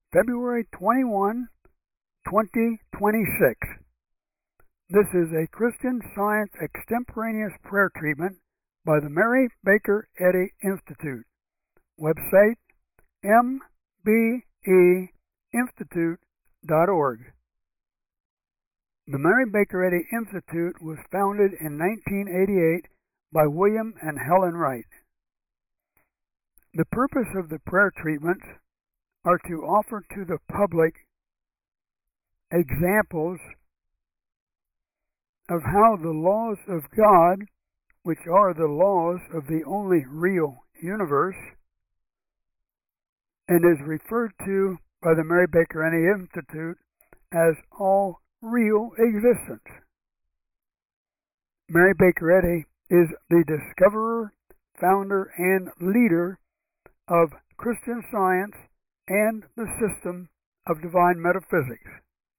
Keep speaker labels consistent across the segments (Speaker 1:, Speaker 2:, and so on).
Speaker 1: February 21, 2026. This is a Christian Science extemporaneous prayer treatment by the Mary Baker Eddy Institute. Website mbeinstitute.org. The Mary Baker Eddy Institute was founded in 1988 by William and Helen Wright. The purpose of the prayer treatments are to offer to the public examples of how the laws of God, which are the laws of the only real universe, and is referred to by the Mary Baker Eddy Institute as all real existence. Mary Baker Eddy is the discoverer, founder, and leader of Christian Science and the system of divine metaphysics.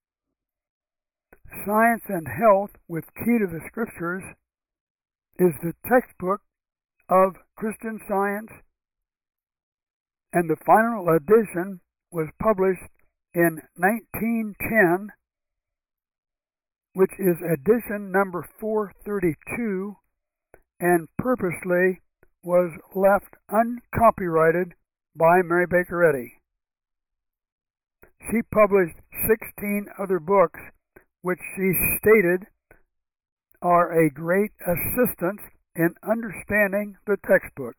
Speaker 1: Science and Health with Key to the Scriptures is the textbook of Christian Science, and the final edition was published in 1910, which is edition number 432, and purposely was left uncopyrighted by Mary Baker Eddy. She published 16 other books, which she stated are a great assistance in understanding the textbook.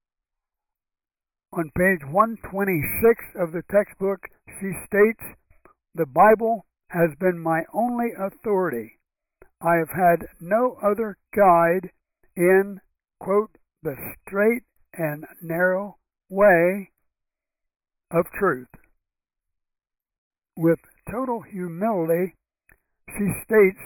Speaker 1: On page 126 of the textbook, she states, "The Bible has been my only authority. I have had no other guide in, quote, the straight and narrow way of truth." With total humility, she states,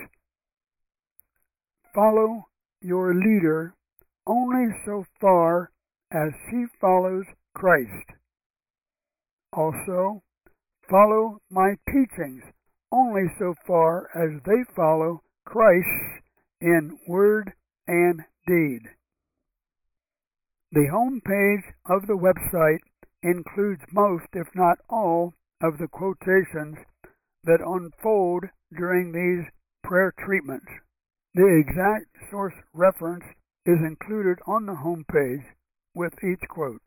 Speaker 1: "Follow your leader only so far as she follows Christ. Also, follow my teachings only so far as they follow Christ in word and deed." The home page of the website includes most, if not all, of the quotations that unfold during these prayer treatments. The exact source reference is included on the home page with each quote.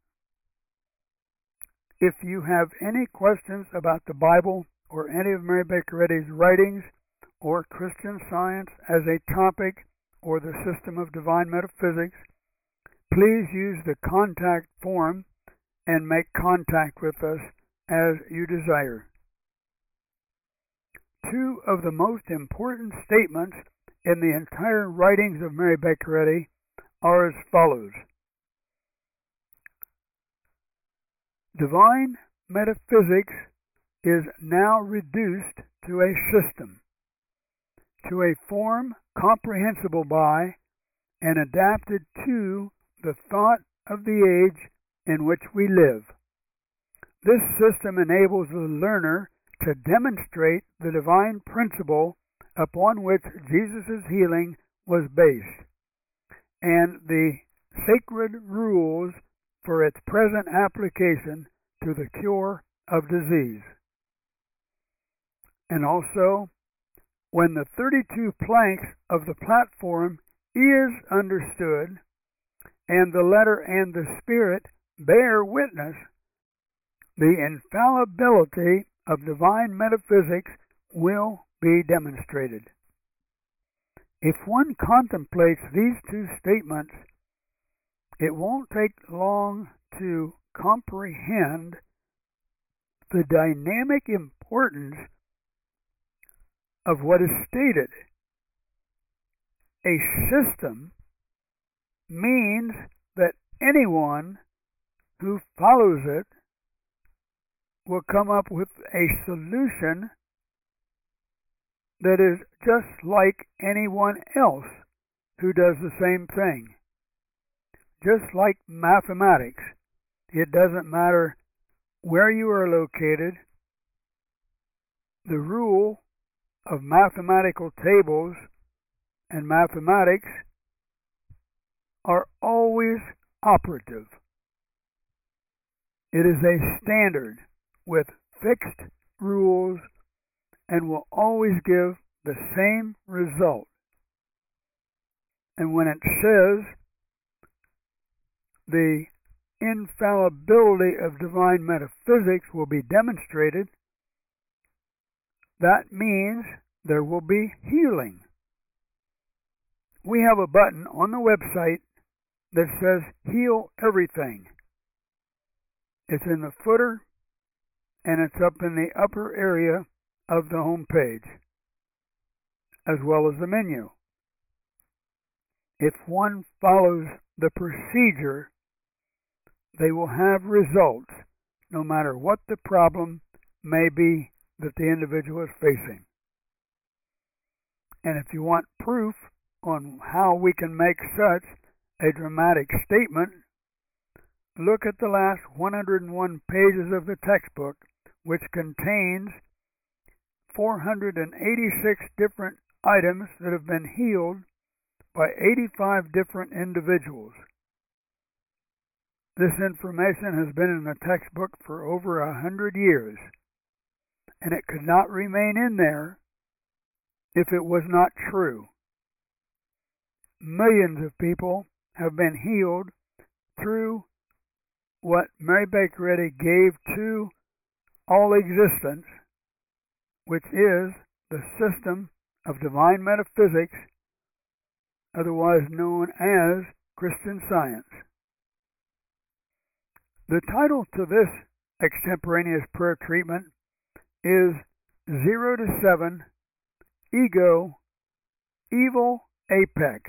Speaker 1: If you have any questions about the Bible or any of Mary Baker Eddy's writings or Christian Science as a topic or the system of divine metaphysics, please use the contact form and make contact with us as you desire. Two of the most important statements in the entire writings of Mary Baker Eddy are as follows. Divine metaphysics is now reduced to a system, to a form comprehensible by and adapted to the thought of the age in which we live. This system enables the learner to demonstrate the divine principle upon which Jesus' healing was based, and the sacred rules for its present application to the cure of disease. And also, when the 32 planks of the platform is understood, and the letter and the spirit bear witness, the infallibility of divine metaphysics will be demonstrated. If one contemplates these two statements, it won't take long to comprehend the dynamic importance of what is stated. A system means that anyone who follows it will come up with a solution that is just like anyone else who does the same thing. Just like mathematics, it doesn't matter where you are located. The rule of mathematical tables and mathematics are always operative. It is a standard with fixed rules and will always give the same result. And when it says the infallibility of divine metaphysics will be demonstrated, that means there will be healing. We have a button on the website that says Heal Everything. It's in the footer and it's up in the upper area of the home page, as well as the menu. If one follows the procedure, they will have results no matter what the problem may be that the individual is facing. And if you want proof on how we can make such a dramatic statement, look at the last 101 pages of the textbook, which contains 486 different items that have been healed by 85 different individuals. This information has been in the textbook for over 100 years, and it could not remain in there if it was not true. Millions of people have been healed through what Mary Baker Eddy gave to all existence, which is the system of divine metaphysics, otherwise known as Christian Science. The title to this extemporaneous prayer treatment is 0 to 7, Ego, Evil Apex.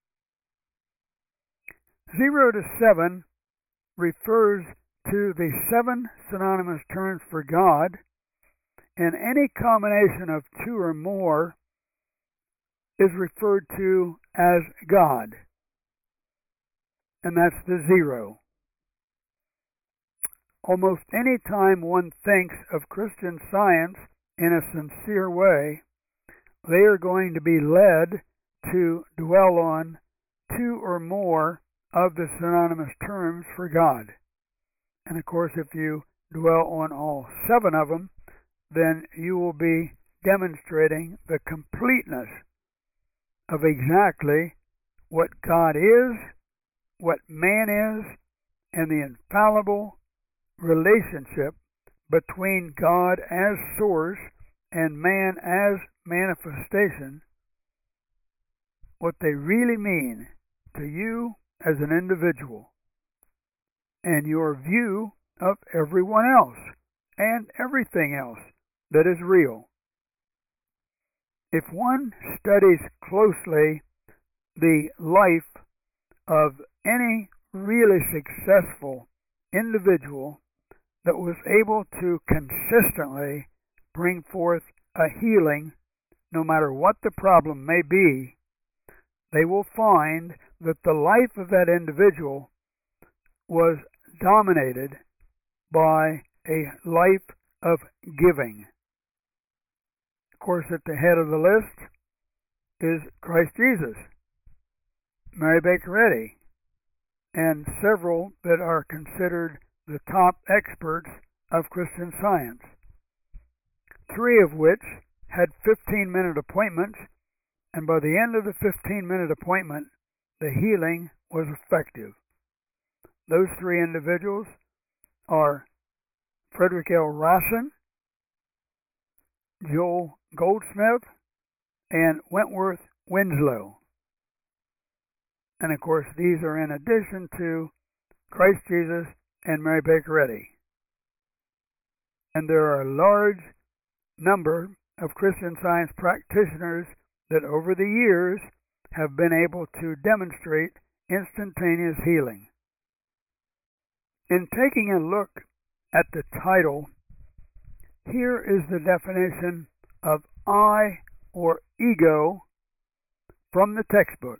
Speaker 1: 0 to 7 refers to the 7 synonymous terms for God, and any combination of 2 or more is referred to as God, and that's the 0. Almost any time one thinks of Christian Science in a sincere way, they are going to be led to dwell on 2 or more of the synonymous terms for God. And of course, if you dwell on all 7 of them, then you will be demonstrating the completeness of exactly what God is, what man is, and the infallible relationship between God as source and man as manifestation, what they really mean to you as an individual, and your view of everyone else and everything else that is real. If one studies closely the life of any really successful individual that was able to consistently bring forth a healing, no matter what the problem may be, they will find that the life of that individual was dominated by a life of giving. Of course, at the head of the list is Christ Jesus, Mary Baker Eddy, and several that are considered the top experts of Christian Science, 3 of which had 15-minute appointments, and by the end of the 15-minute appointment, the healing was effective. Those 3 individuals are Frederick L. Rawson, Joel Goldsmith, and Wentworth Winslow. And of course, these are in addition to Christ Jesus and Mary Baker Eddy. And there are a large number of Christian Science practitioners that over the years have been able to demonstrate instantaneous healing. In taking a look at the title, here is the definition of I or ego from the textbook.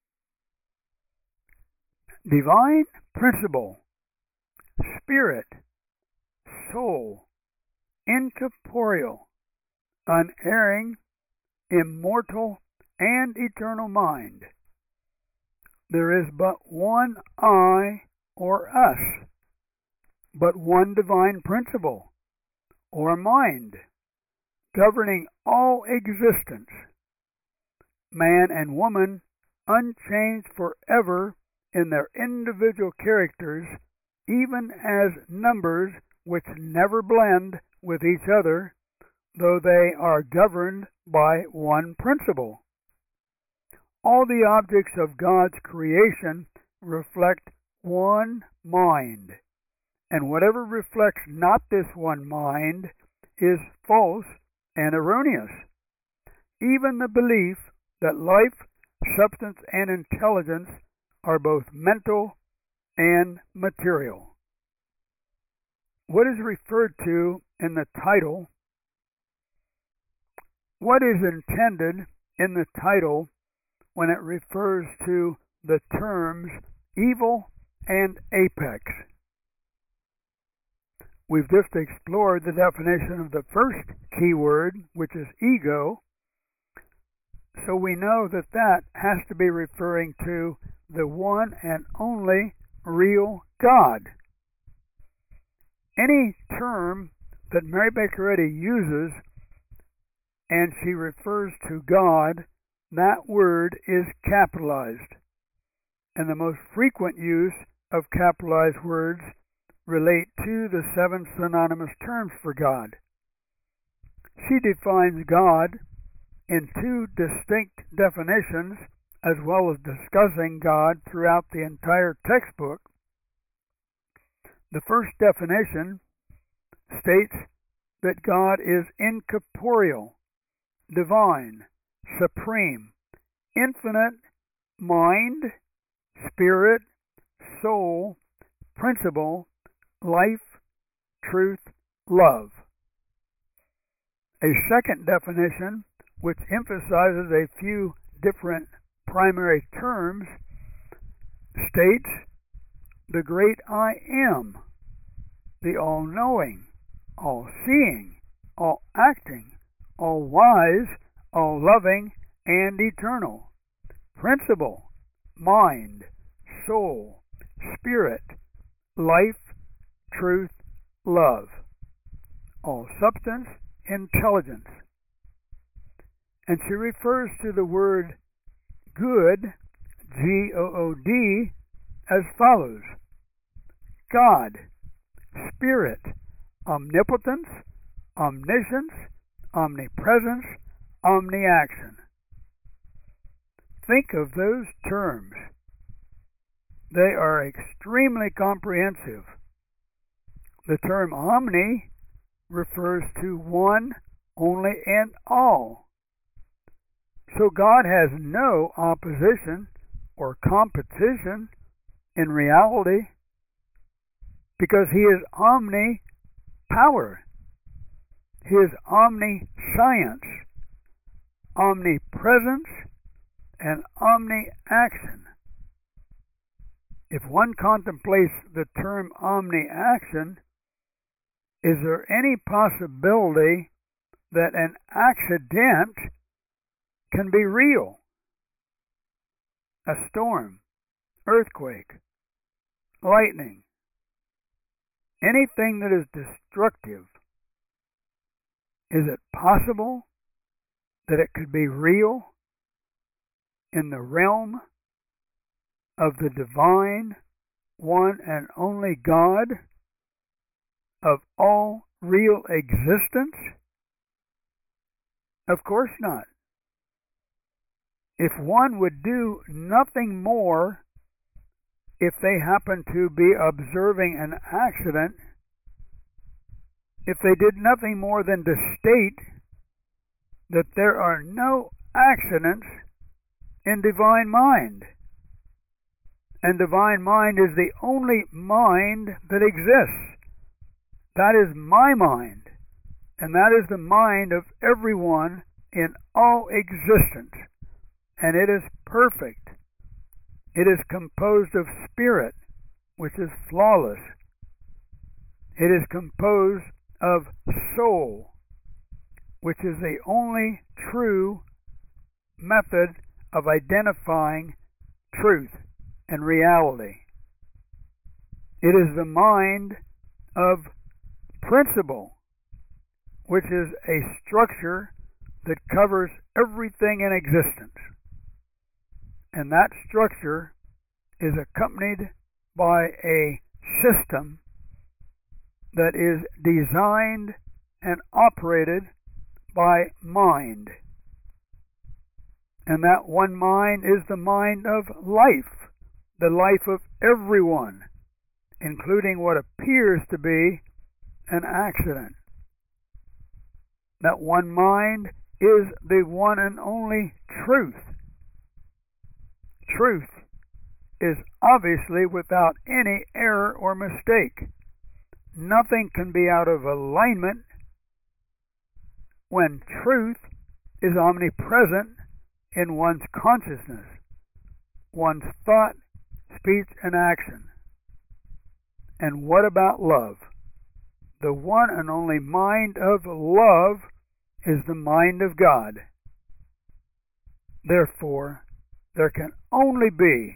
Speaker 1: Divine principle, spirit, soul, incorporeal, unerring, immortal, and eternal mind. There is but one I or us, but one divine principle, or mind, governing all existence, man and woman unchanged forever in their individual characters, even as numbers which never blend with each other, though they are governed by one principle. All the objects of God's creation reflect one mind, and whatever reflects not this one mind is false and erroneous. Even the belief that life, substance, and intelligence are both mental and material. What is referred to in the title? What is intended in the title when it refers to the terms evil and apex? We've just explored the definition of the first key word, which is ego, so we know that that has to be referring to the one and only real God. Any term that Mary Baker Eddy uses and she refers to God, that word is capitalized. And the most frequent use of capitalized words relate to the 7 synonymous terms for God. She defines God in 2 distinct definitions, as well as discussing God throughout the entire textbook. The first definition states that God is incorporeal, divine, supreme, infinite, mind, spirit, soul, principle, life, truth, love. A second definition, which emphasizes a few different primary terms, states the great I am, the all-knowing, all-seeing, all-acting, all-wise, all-loving, and eternal, principle, mind, soul, spirit, life, truth, love, all substance, intelligence. And she refers to the word good, G-O-O-D, as follows: God, Spirit, omnipotence, omniscience, omnipresence, omniaction. Think of those terms. They are extremely comprehensive. The term omni refers to one, only, and all. So God has no opposition or competition in reality, because He is omni-power. He is omniscience, omnipresence, and omni-action. If one contemplates the term omni-action, is there any possibility that an accident can be real? A storm, earthquake, lightning, anything that is destructive, is it possible that it could be real in the realm of the divine, one and only God of all real existence? Of course not. If one would do nothing more, if they happen to be observing an accident, if they did nothing more than to state that there are no accidents in divine mind, and divine mind is the only mind that exists. That is my mind, and that is the mind of everyone in all existence. And it is perfect. It is composed of spirit, which is flawless. It is composed of soul, which is the only true method of identifying truth and reality. It is the mind of principle, which is a structure that covers everything in existence. And that structure is accompanied by a system that is designed and operated by mind. And that one mind is the mind of life, the life of everyone, including what appears to be an accident. That one mind is the one and only truth. Truth is obviously without any error or mistake. Nothing can be out of alignment when truth is omnipresent in one's consciousness, one's thought, speech, and action. And what about love? The one and only mind of love is the mind of God. Therefore, there can only be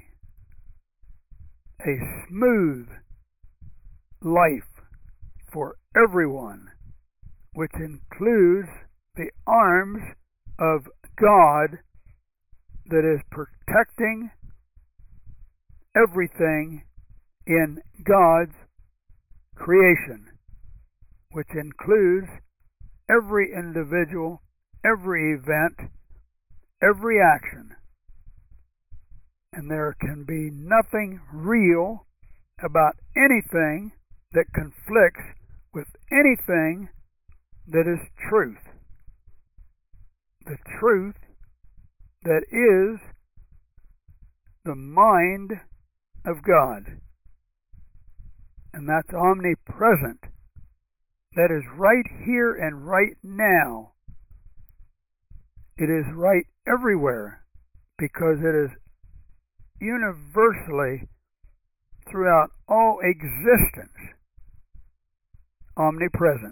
Speaker 1: a smooth life for everyone, which includes the arms of God that is protecting everything in God's creation, which includes every individual, every event, every action. And there can be nothing real about anything that conflicts with anything that is truth. The truth that is the mind of God. And that's omnipresent. That is right here and right now. It is right everywhere because it is universally throughout all existence omnipresent.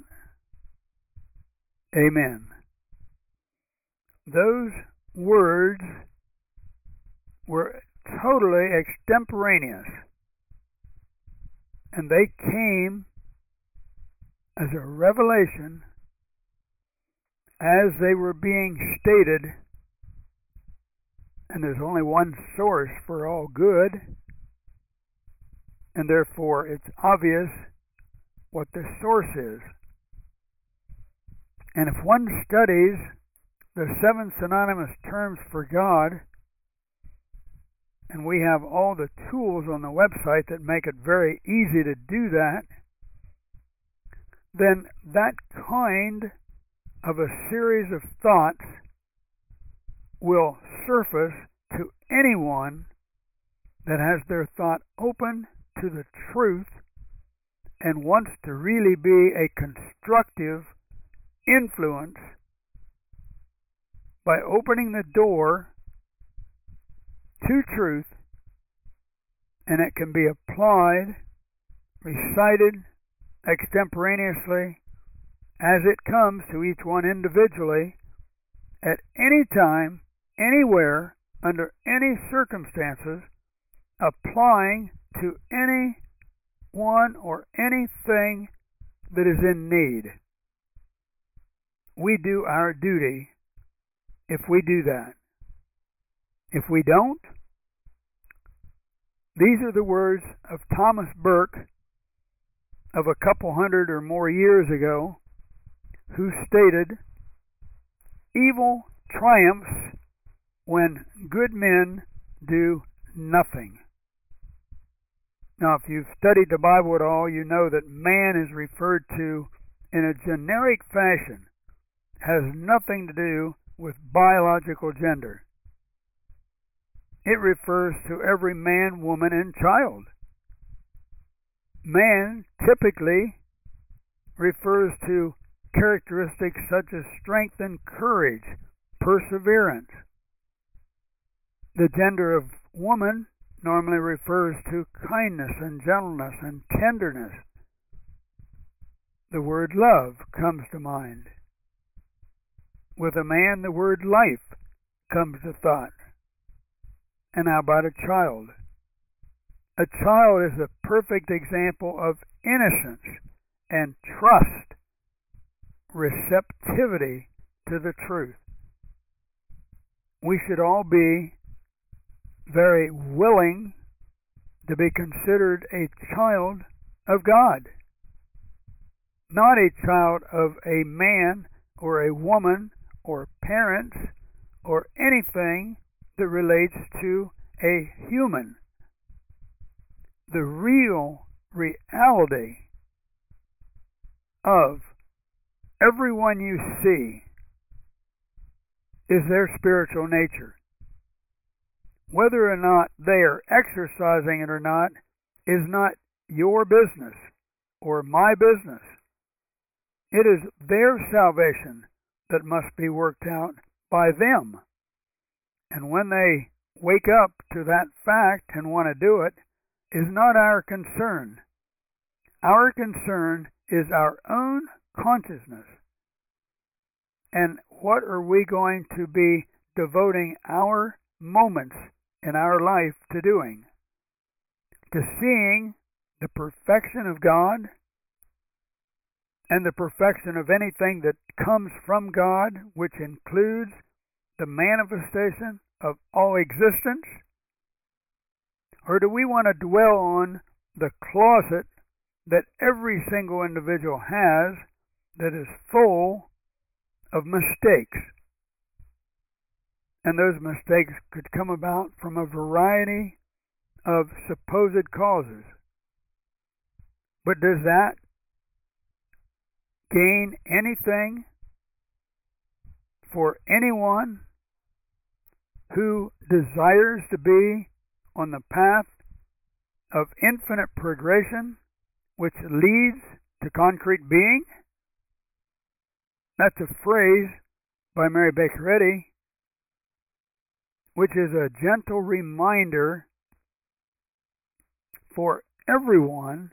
Speaker 1: Amen. Those words were totally extemporaneous, and they came as a revelation as they were being stated, and there's only one source for all good, and therefore it's obvious what the source is. And if one studies the 7 synonymous terms for God, and we have all the tools on the website that make it very easy to do that, then that kind of a series of thoughts will surface to anyone that has their thought open to the truth and wants to really be a constructive influence by opening the door to truth, and it can be applied, recited extemporaneously as it comes to each one individually at any time, anywhere, under any circumstances, applying to any one or anything that is in need. We do our duty if we do that. If we don't, these are the words of Thomas Burke of a couple hundred or more years ago, who stated, "Evil triumphs when good men do nothing." Now, if you've studied the Bible at all, you know that man is referred to in a generic fashion, has nothing to do with biological gender. It refers to every man, woman, and child. Man typically refers to characteristics such as strength and courage, perseverance. The gender of woman normally refers to kindness and gentleness and tenderness. The word love comes to mind. With a man, the word life comes to thought. And how about a child? A child is a perfect example of innocence and trust, receptivity to the truth. We should all be very willing to be considered a child of God, not a child of a man or a woman or parents or anything that relates to a human. The real reality of everyone you see is their spiritual nature. Whether or not they are exercising it or not is not your business or my business. It is their salvation that must be worked out by them. And when they wake up to that fact and want to do it, is not our concern. Our concern is our own consciousness. And what are we going to be devoting our moments in our life to doing? To seeing the perfection of God and the perfection of anything that comes from God, which includes the manifestation of all existence? Or do we want to dwell on the closet that every single individual has that is full of mistakes? And those mistakes could come about from a variety of supposed causes. But does that gain anything for anyone who desires to be on the path of infinite progression, which leads to concrete being? That's a phrase by Mary Baker Eddy, which is a gentle reminder for everyone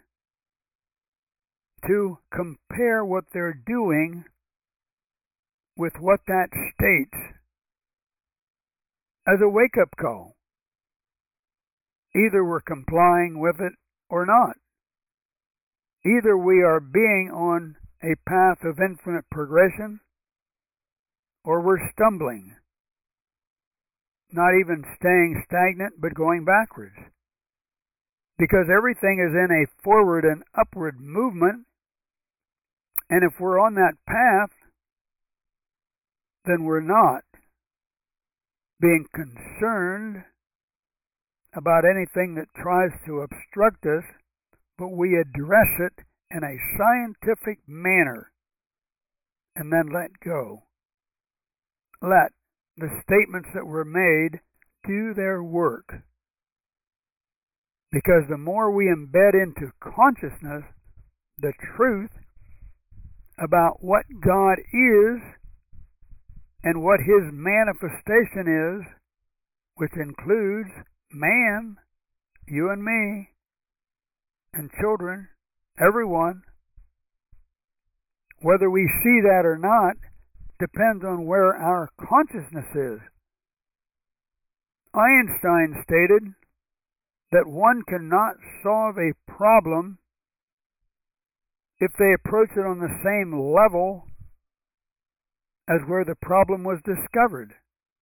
Speaker 1: to compare what they're doing with what that states as a wake-up call. Either we're complying with it or not. Either we are being on a path of infinite progression, or we're stumbling, not even staying stagnant, but going backwards. Because everything is in a forward and upward movement, and if we're on that path, then we're not being concerned about anything that tries to obstruct us, but we address it in a scientific manner and then let go. Let the statements that were made do their work. Because the more we embed into consciousness the truth about what God is and what His manifestation is, which includes man, you and me, and children, everyone, whether we see that or not, depends on where our consciousness is. Einstein stated that one cannot solve a problem if they approach it on the same level as where the problem was discovered.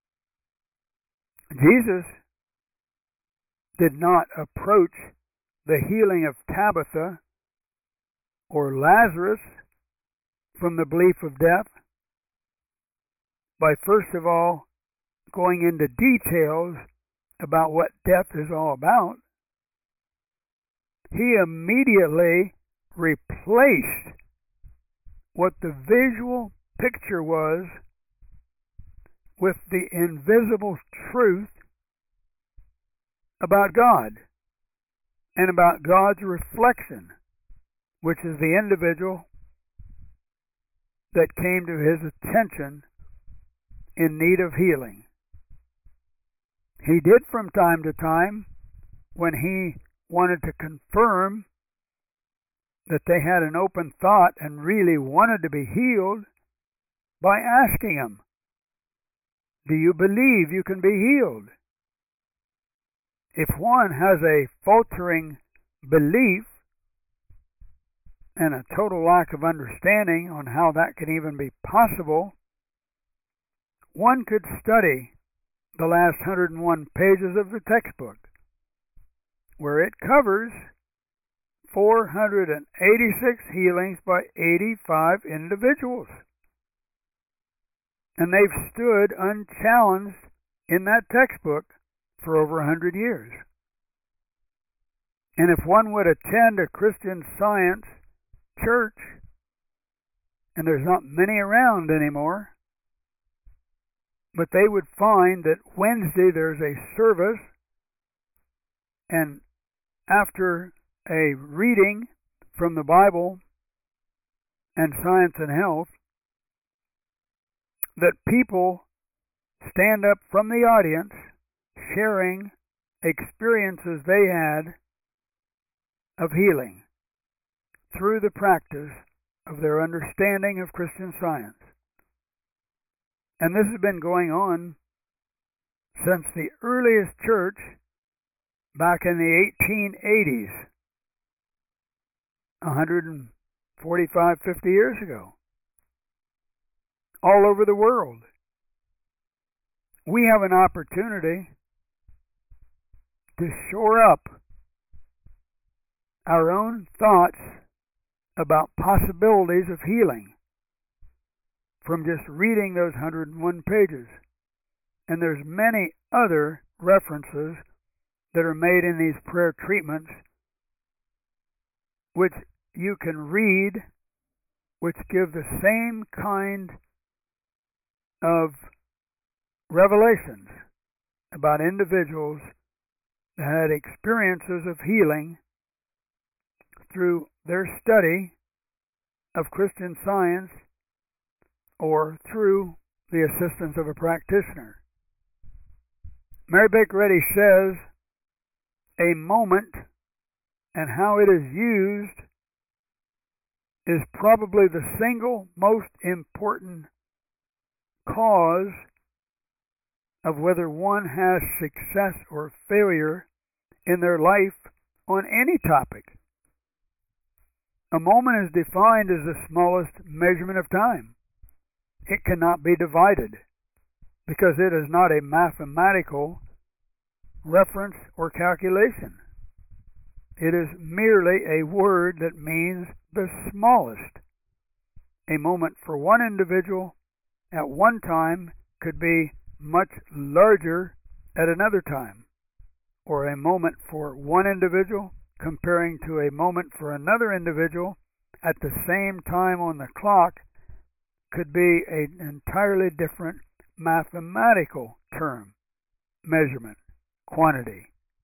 Speaker 1: Jesus did not approach the healing of Tabitha or Lazarus from the belief of death by first of all going into details about what death is all about. He immediately replaced what the visual picture was with the invisible truth about God and about God's reflection, which is the individual that came to his attention in need of healing. He did from time to time, when he wanted to confirm that they had an open thought and really wanted to be healed, by asking them, do you believe you can be healed? If one has a faltering belief and a total lack of understanding on how that can even be possible, one could study the last 101 pages of the textbook, where it covers 486 healings by 85 individuals. And they've stood unchallenged in that textbook for over 100 years. And if one would attend a Christian Science church, and there's not many around anymore, but they would find that Wednesday there's a service, and after a reading from the Bible and Science and Health, that people stand up from the audience sharing experiences they had of healing through the practice of their understanding of Christian Science. And this has been going on since the earliest church back in the 1880s, 145, 50 years ago, all over the world. We have an opportunity to shore up our own thoughts about possibilities of healing from just reading those 101 pages. And there's many other references that are made in these prayer treatments which you can read, which give the same kind of revelations about individuals that had experiences of healing through their study of Christian Science or through the assistance of a practitioner. Mary Baker Eddy says, a moment and how it is used is probably the single most important cause of whether one has success or failure in their life on any topic. A moment is defined as the smallest measurement of time. It cannot be divided because it is not a mathematical reference or calculation. It is merely a word that means the smallest. A moment for one individual at one time could be much larger at another time, or a moment for one individual comparing to a moment for another individual at the same time on the clock could be an entirely different mathematical term, measurement, quantity.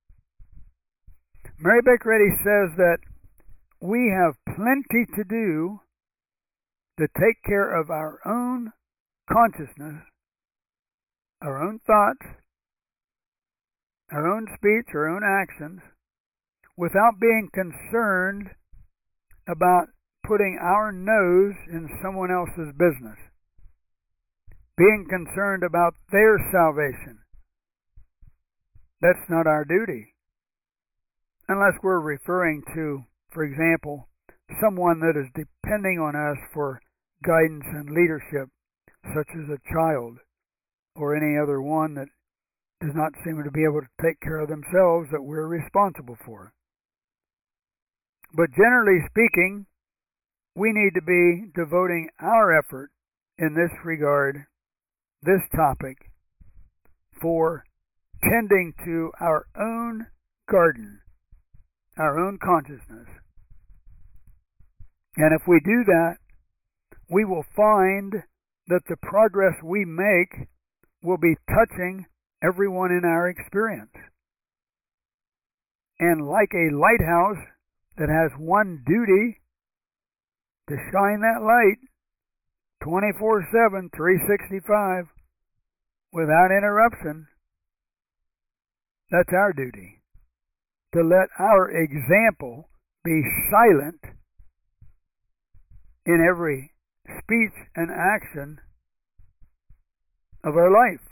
Speaker 1: Mary Baker Eddy says that we have plenty to do to take care of our own consciousness, our own thoughts, our own speech, our own actions, without being concerned about putting our nose in someone else's business, being concerned about their salvation. That's not our duty. Unless we're referring to, for example, someone that is depending on us for guidance and leadership, such as a child or any other one that does not seem to be able to take care of themselves that we're responsible for. But generally speaking, we need to be devoting our effort in this regard, this topic, for tending to our own garden, our own consciousness. And if we do that, we will find that the progress we make will be touching everyone in our experience. And like a lighthouse that has one duty to shine that light 24/7, 365, without interruption, that's our duty. To let our example be silent in every speech and action of our life.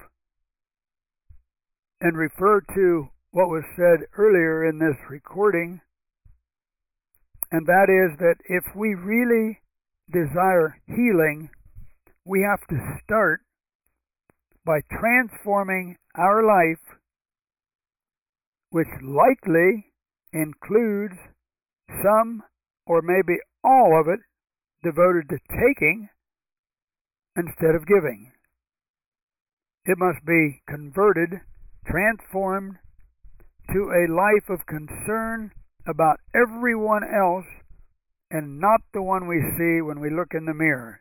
Speaker 1: And refer to what was said earlier in this recording and that is that if we really desire healing, we have to start by transforming our life, which likely includes some or maybe all of it devoted to taking instead of giving. It must be converted, transformed to a life of concern about everyone else and not the one we see when we look in the mirror.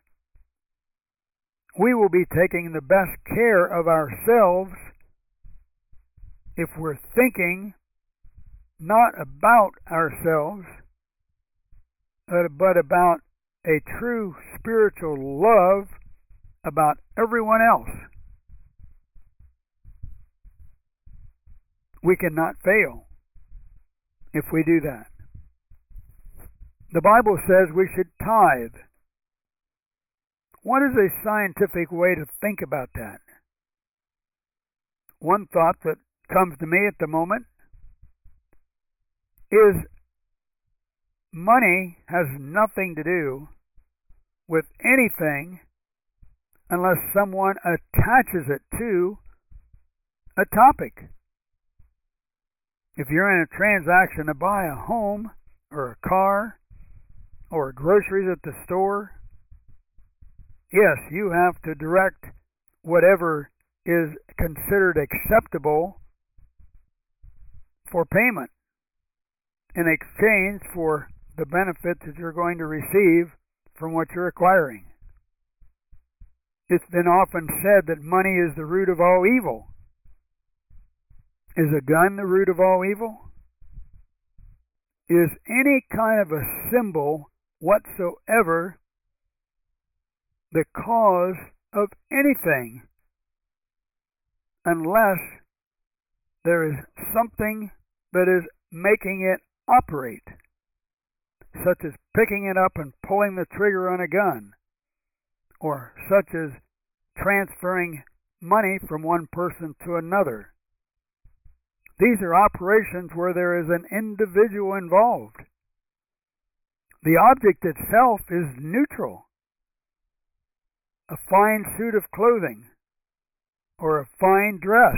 Speaker 1: We will be taking the best care of ourselves if we're thinking not about ourselves, but about a true spiritual love about everyone else. We cannot fail if we do that. The Bible says we should tithe. What is a scientific way to think about that? One thought that comes to me at the moment is money has nothing to do with anything unless someone attaches it to a topic. If you're in a transaction to buy a home or a car or groceries at the store, yes, you have to direct whatever is considered acceptable for payment in exchange for the benefits that you're going to receive from what you're acquiring. It's been often said that money is the root of all evil. Is a gun the root of all evil? Is any kind of a symbol whatsoever the cause of anything unless there is something that is making it operate, such as picking it up and pulling the trigger on a gun, or such as transferring money from one person to another. These are operations where there is an individual involved. The object itself is neutral. A fine suit of clothing or a fine dress.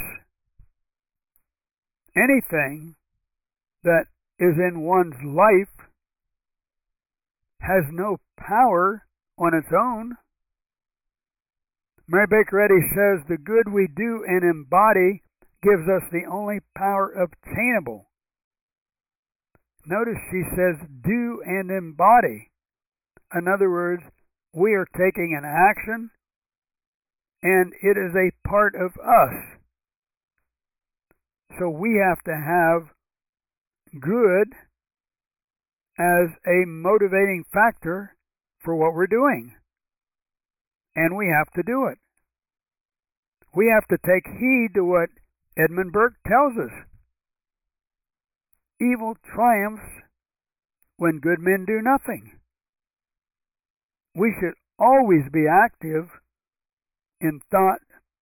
Speaker 1: Anything that is in one's life has no power on its own. Mary Baker Eddy says the good we do and embody gives us the only power obtainable. Notice she says do and embody. In other words, we are taking an action and it is a part of us. So we have to have good as a motivating factor for what we're doing. And we have to do it. We have to take heed to what Edmund Burke tells us. Evil triumphs when good men do nothing. We should always be active in thought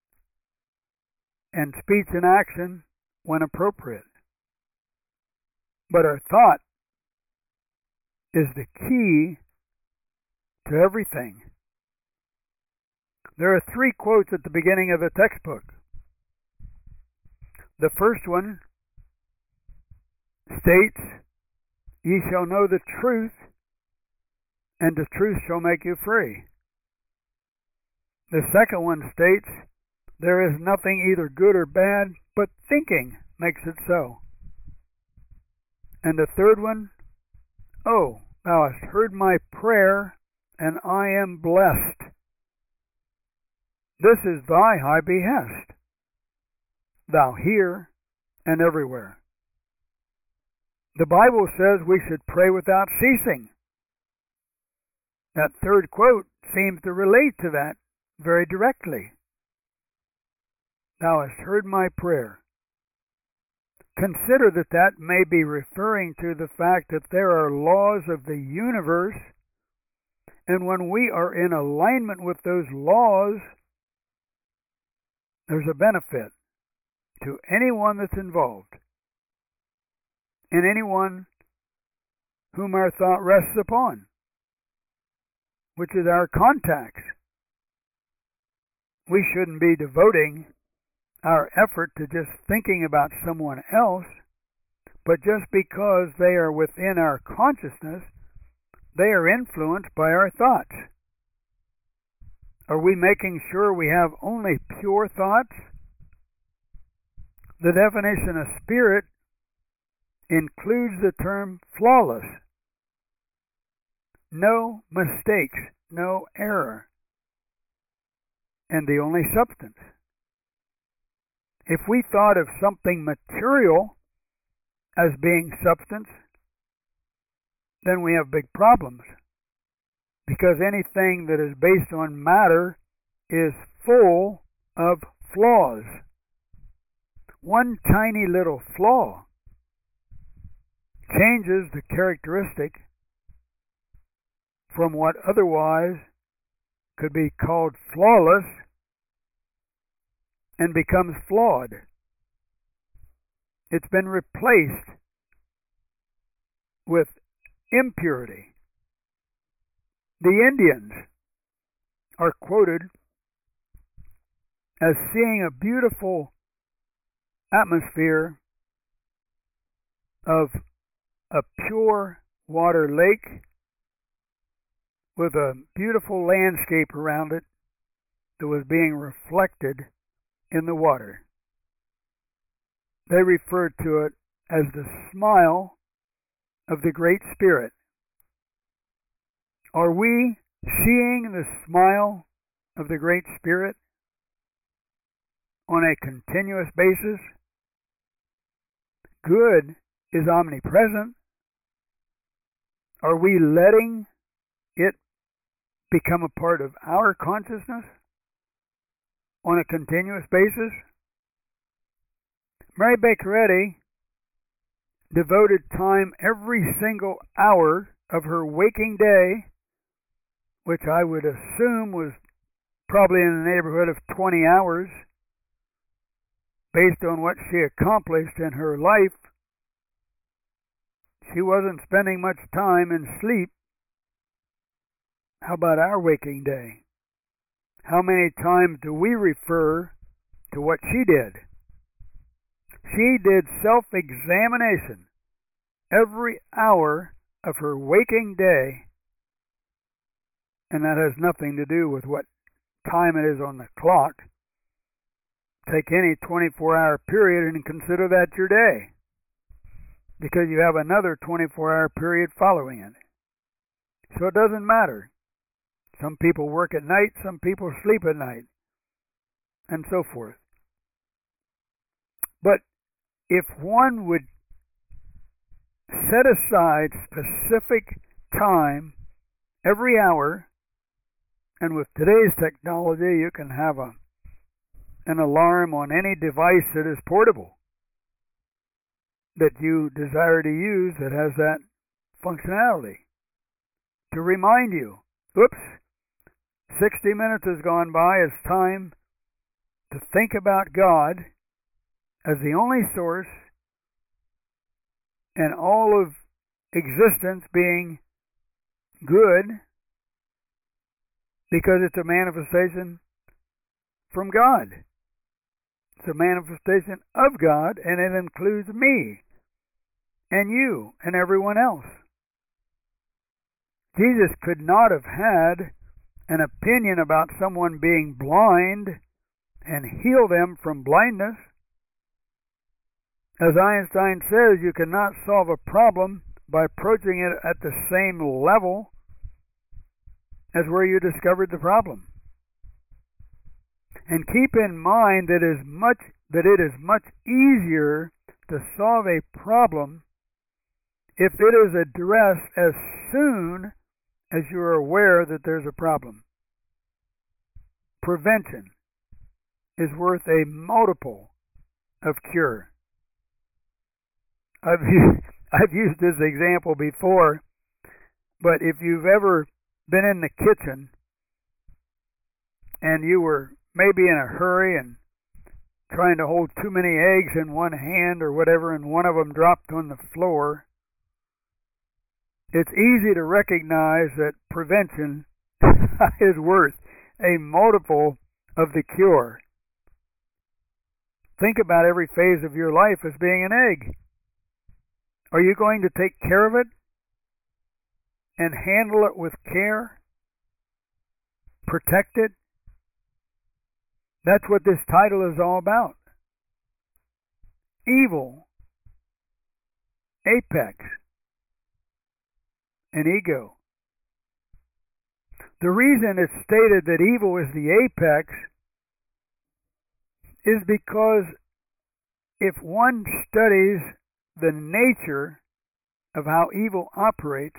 Speaker 1: and speech and action when appropriate. But our thought is the key to everything. There are 3 quotes at the beginning of the textbook. The first one states, "Ye shall know the truth, and the truth shall make you free." The second one states, "There is nothing either good or bad, but thinking makes it so." And the third one, "Oh, thou hast heard my prayer, and I am blessed. This is thy high behest, thou here and everywhere." The Bible says we should pray without ceasing. That third quote seems to relate to that very directly. Thou hast heard my prayer. Consider that that may be referring to the fact that there are laws of the universe, and when we are in alignment with those laws, there's a benefit to anyone that's involved and anyone whom our thought rests upon, which is our contacts. We shouldn't be devoting our effort to just thinking about someone else, but just because they are within our consciousness, they are influenced by our thoughts. Are we making sure we have only pure thoughts? The definition of spirit includes the term flawless. No mistakes, no error, and the only substance. If we thought of something material as being substance, then we have big problems, because anything that is based on matter is full of flaws. One tiny little flaw changes the characteristic from what otherwise could be called flawless and becomes flawed. It's been replaced with impurity. The Indians are quoted as seeing a beautiful atmosphere of a pure water lake with a beautiful landscape around it that was being reflected in the water. They referred to it as the smile of the Great Spirit. Are we seeing the smile of the Great Spirit on a continuous basis? Good is omnipresent. Are we letting it become a part of our consciousness on a continuous basis? Mary Baker Eddy devoted time every single hour of her waking day, which I would assume was probably in the neighborhood of 20 hours, based on what she accomplished in her life. She wasn't spending much time in sleep. How about our waking day? How many times do we refer to what she did? She did self-examination every hour of her waking day, and that has nothing to do with what time it is on the clock. Take any 24-hour period and consider that your day, because you have another 24-hour period following it. So it doesn't matter. Some people work at night, some people sleep at night, and so forth. But if one would set aside specific time every hour, and with today's technology you can have an alarm on any device that is portable that you desire to use that has that functionality to remind you, oops, 60 minutes has gone by, it's time to think about God as the only source and all of existence being good, because it's a manifestation from God. It's a manifestation of God, and it includes me and you and everyone else. Jesus could not have had an opinion about someone being blind and heal them from blindness. As Einstein says, you cannot solve a problem by approaching it at the same level as where you discovered the problem. And keep in mind that it is much easier to solve a problem if it is addressed as soon as you are aware that there's a problem. Prevention is worth a multiple of cure. I've used this example before, but if you've ever been in the kitchen and you were maybe in a hurry and trying to hold too many eggs in one hand or whatever, and one of them dropped on the floor, it's easy to recognize that prevention is worth a multiple of the cure. Think about every phase of your life as being an egg. Are you going to take care of it and handle it with care? Protect it? That's what this title is all about. Evil, apex, and ego. The reason it's stated that evil is the apex is because if one studies the nature of how evil operates,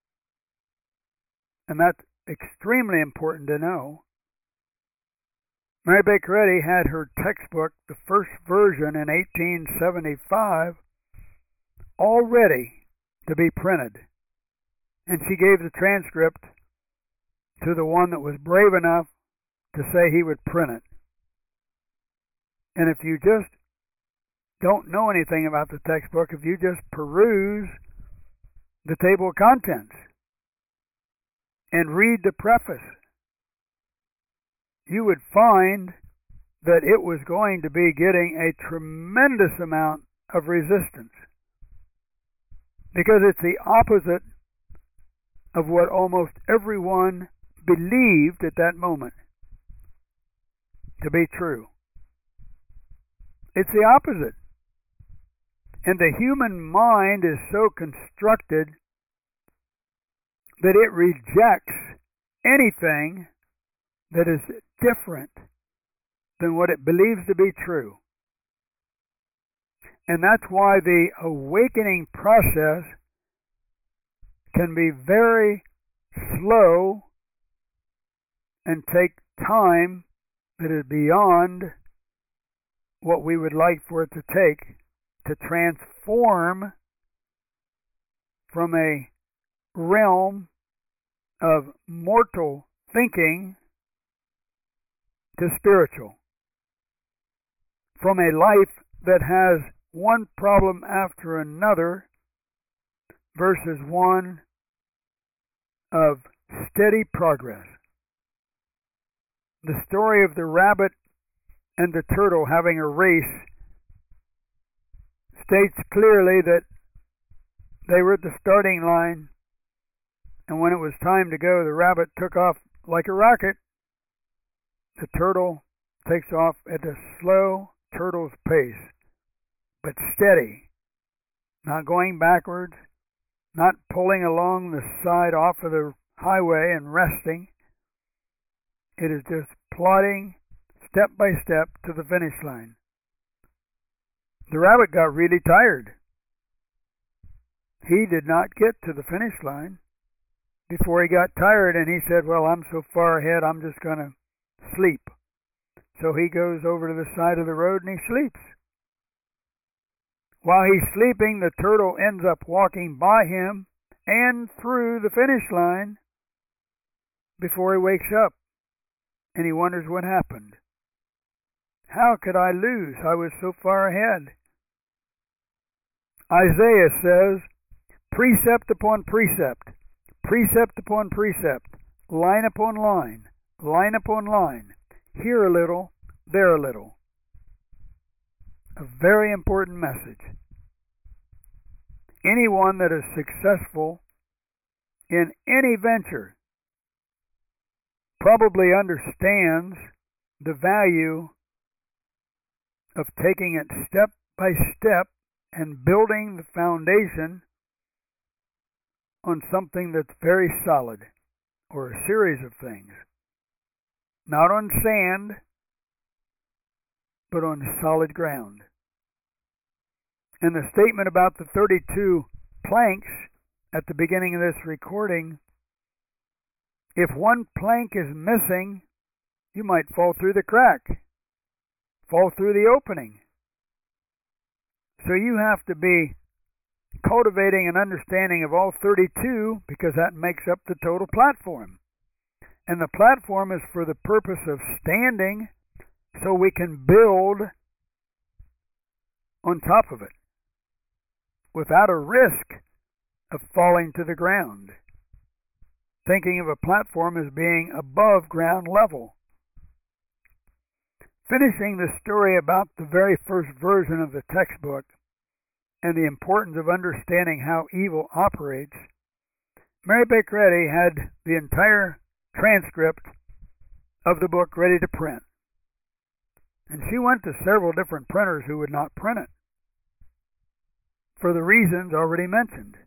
Speaker 1: and that's extremely important to know. Mary Baker Eddy had her textbook, the first version in 1875, all ready to be printed. And she gave the transcript to the one that was brave enough to say he would print it. And if you just don't know anything about the textbook, if you just peruse the table of contents and read the preface, you would find that it was going to be getting a tremendous amount of resistance, because it's the opposite of what almost everyone believed at that moment to be true. It's the opposite. And the human mind is so constructed that it rejects anything that is different than what it believes to be true. And that's why the awakening process can be very slow and take time that is beyond what we would like for it to take to transform from a realm of mortal thinking to spiritual, from a life that has one problem after another versus one of steady progress. The story of the rabbit and the turtle having a race states clearly that they were at the starting line, and when it was time to go, the rabbit took off like a rocket. The turtle takes off at a slow turtle's pace, but steady, not going backwards, not pulling along the side off of the highway and resting. It is just plodding step by step to the finish line. The rabbit got really tired. He did not get to the finish line before he got tired, and he said, well, I'm so far ahead, I'm just going to sleep. So he goes over to the side of the road and he sleeps. While he's sleeping, the turtle ends up walking by him and through the finish line before he wakes up, and he wonders what happened. How could I lose? I was so far ahead. Isaiah says, precept upon precept, precept upon precept, line upon line, line upon line, here a little, there a little. A very important message. Anyone that is successful in any venture probably understands the value of taking it step by step and building the foundation on something that's very solid, or a series of things. Not on sand, but on solid ground. And the statement about the 32 planks at the beginning of this recording, if one plank is missing, you might fall through the crack, fall through the opening. So you have to be cultivating an understanding of all 32, because that makes up the total platform. And the platform is for the purpose of standing so we can build on top of it without a risk of falling to the ground, thinking of a platform as being above ground level. Finishing the story about the very first version of the textbook and the importance of understanding how evil operates, Mary Baker Eddy had the entire transcript of the book ready to print. And she went to several different printers who would not print it, for the reasons already mentioned.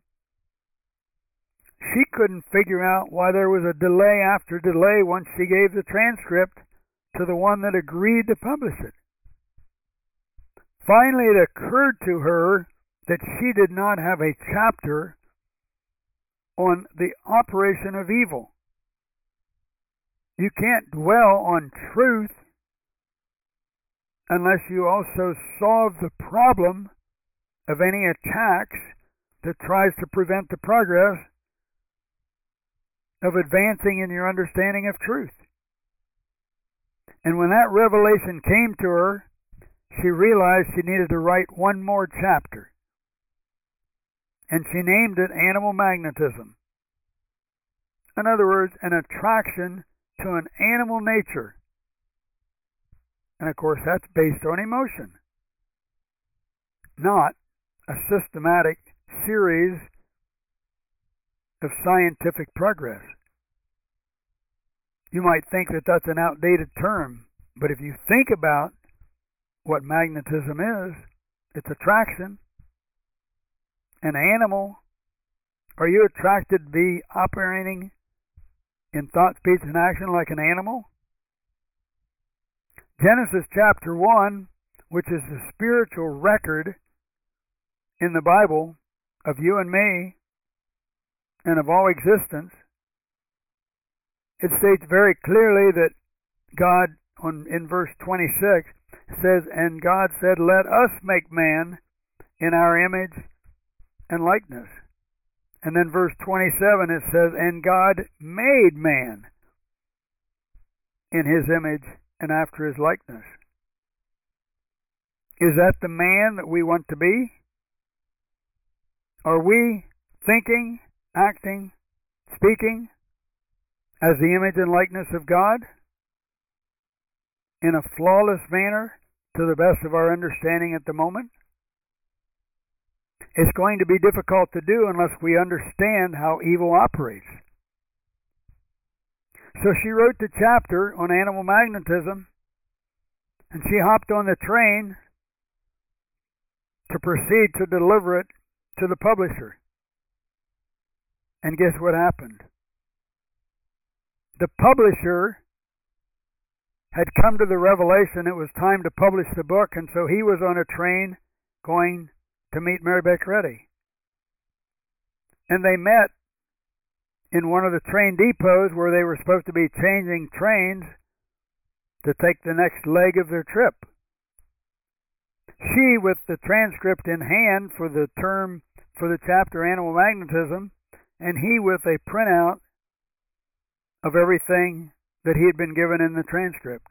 Speaker 1: She couldn't figure out why there was a delay after delay once she gave the transcript to the one that agreed to publish it. Finally, it occurred to her that she did not have a chapter on the operation of evil. You can't dwell on truth unless you also solve the problem of any attacks that tries to prevent the progress of advancing in your understanding of truth. And when that revelation came to her, she realized she needed to write one more chapter. And she named it Animal Magnetism. In other words, an attraction to an animal nature. And of course, that's based on emotion, not a systematic series of scientific progress. You might think that that's an outdated term, but if you think about what magnetism is, it's attraction. An animal, are you attracted to be operating in thought, speech, and action like an animal? Genesis chapter 1, which is the spiritual record in the Bible of you and me and of all existence, it states very clearly that God, in verse 26, says, "And God said, let us make man in our image and likeness." And then verse 27, it says, "And God made man in his image and after his likeness." Is that the man that we want to be? Are we thinking, acting, speaking as the image and likeness of God in a flawless manner to the best of our understanding at the moment? It's going to be difficult to do unless we understand how evil operates. So she wrote the chapter on animal magnetism, and she hopped on the train to proceed to deliver it to the publisher. And guess what happened? The publisher had come to the revelation it was time to publish the book, and so he was on a train going to meet Mary Baker Eddy. And they met in one of the train depots where they were supposed to be changing trains to take the next leg of their trip. She, with the transcript in hand for the chapter Animal Magnetism, and he with a printout of everything that he had been given in the transcript.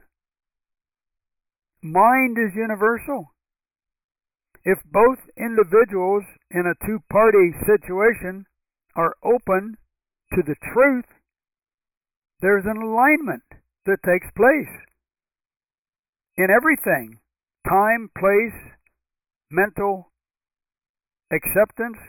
Speaker 1: Mind is universal. If both individuals in a two-party situation are open to the truth, there's an alignment that takes place in everything: time, place, mental acceptance,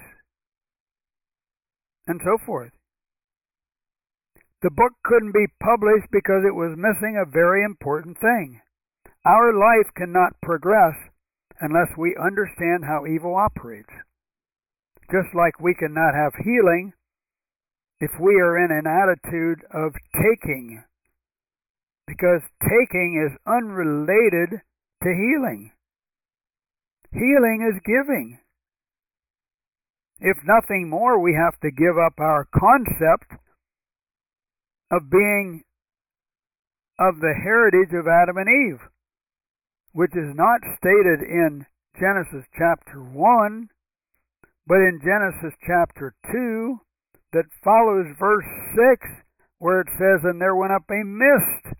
Speaker 1: and so forth. The book couldn't be published because it was missing a very important thing. Our life cannot progress unless we understand how evil operates. Just like we cannot have healing if we are in an attitude of taking, because taking is unrelated to healing. Healing is giving. If nothing more, we have to give up our concept of being of the heritage of Adam and Eve, which is not stated in Genesis chapter 1, but in Genesis chapter 2, that follows verse 6, where it says, "And there went up a mist."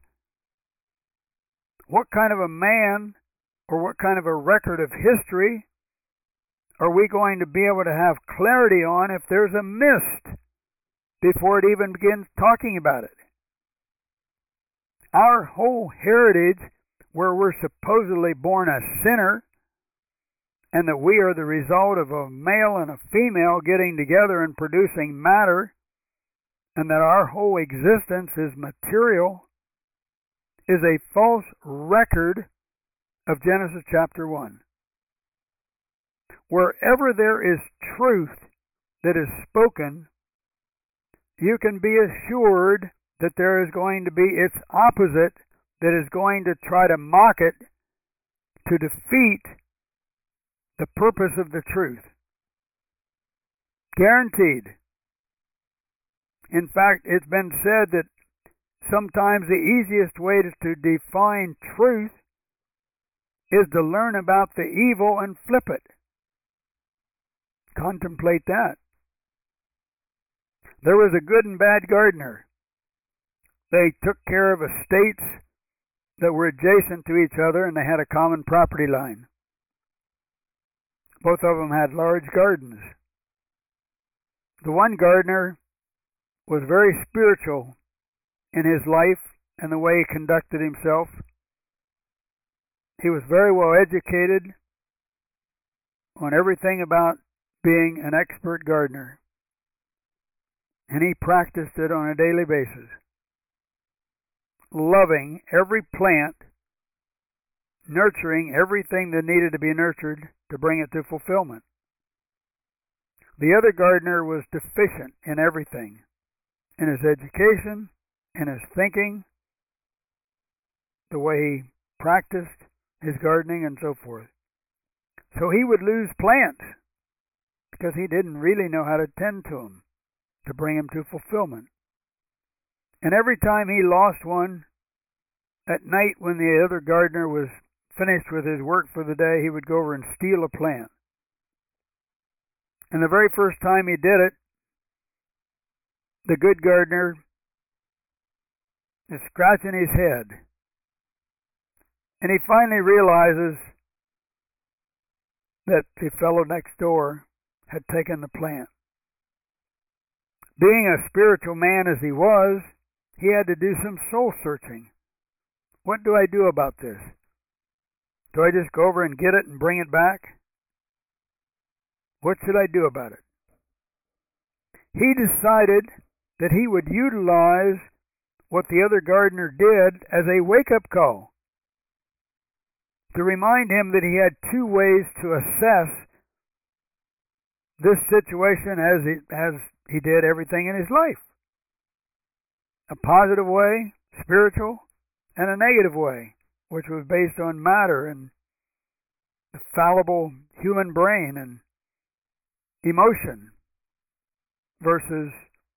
Speaker 1: What kind of a man, or what kind of a record of history are we going to be able to have clarity on if there's a mist before it even begins talking about it? Our whole heritage, where we're supposedly born a sinner, and that we are the result of a male and a female getting together and producing matter, and that our whole existence is material, is a false record of Genesis chapter 1. Wherever there is truth that is spoken, you can be assured that there is going to be its opposite that is going to try to mock it, to defeat the purpose of the truth. Guaranteed. In fact, it's been said that sometimes the easiest way to define truth is to learn about the evil and flip it. Contemplate that. There was a good and bad gardener. They took care of estates that were adjacent to each other, and they had a common property line. Both of them had large gardens. The one gardener was very spiritual in his life and the way he conducted himself. He was very well educated on everything about being an expert gardener, and he practiced it on a daily basis, loving every plant, nurturing everything that needed to be nurtured to bring it to fulfillment. The other gardener was deficient in everything, in his education, in his thinking, the way he practiced his gardening, and so forth. So he would lose plants because he didn't really know how to tend to them to bring them to fulfillment. And every time he lost one, at night when the other gardener was finished with his work for the day, he would go over and steal a plant. And the very first time he did it, the good gardener is scratching his head. And he finally realizes that the fellow next door had taken the plant. Being a spiritual man as he was, he had to do some soul searching. What do I do about this? Do I just go over and get it and bring it back? What should I do about it? He decided that he would utilize what the other gardener did as a wake-up call, to remind him that he had two ways to assess this situation as he did everything in his life. A positive way, spiritual, and a negative way, which was based on matter and the fallible human brain and emotion, versus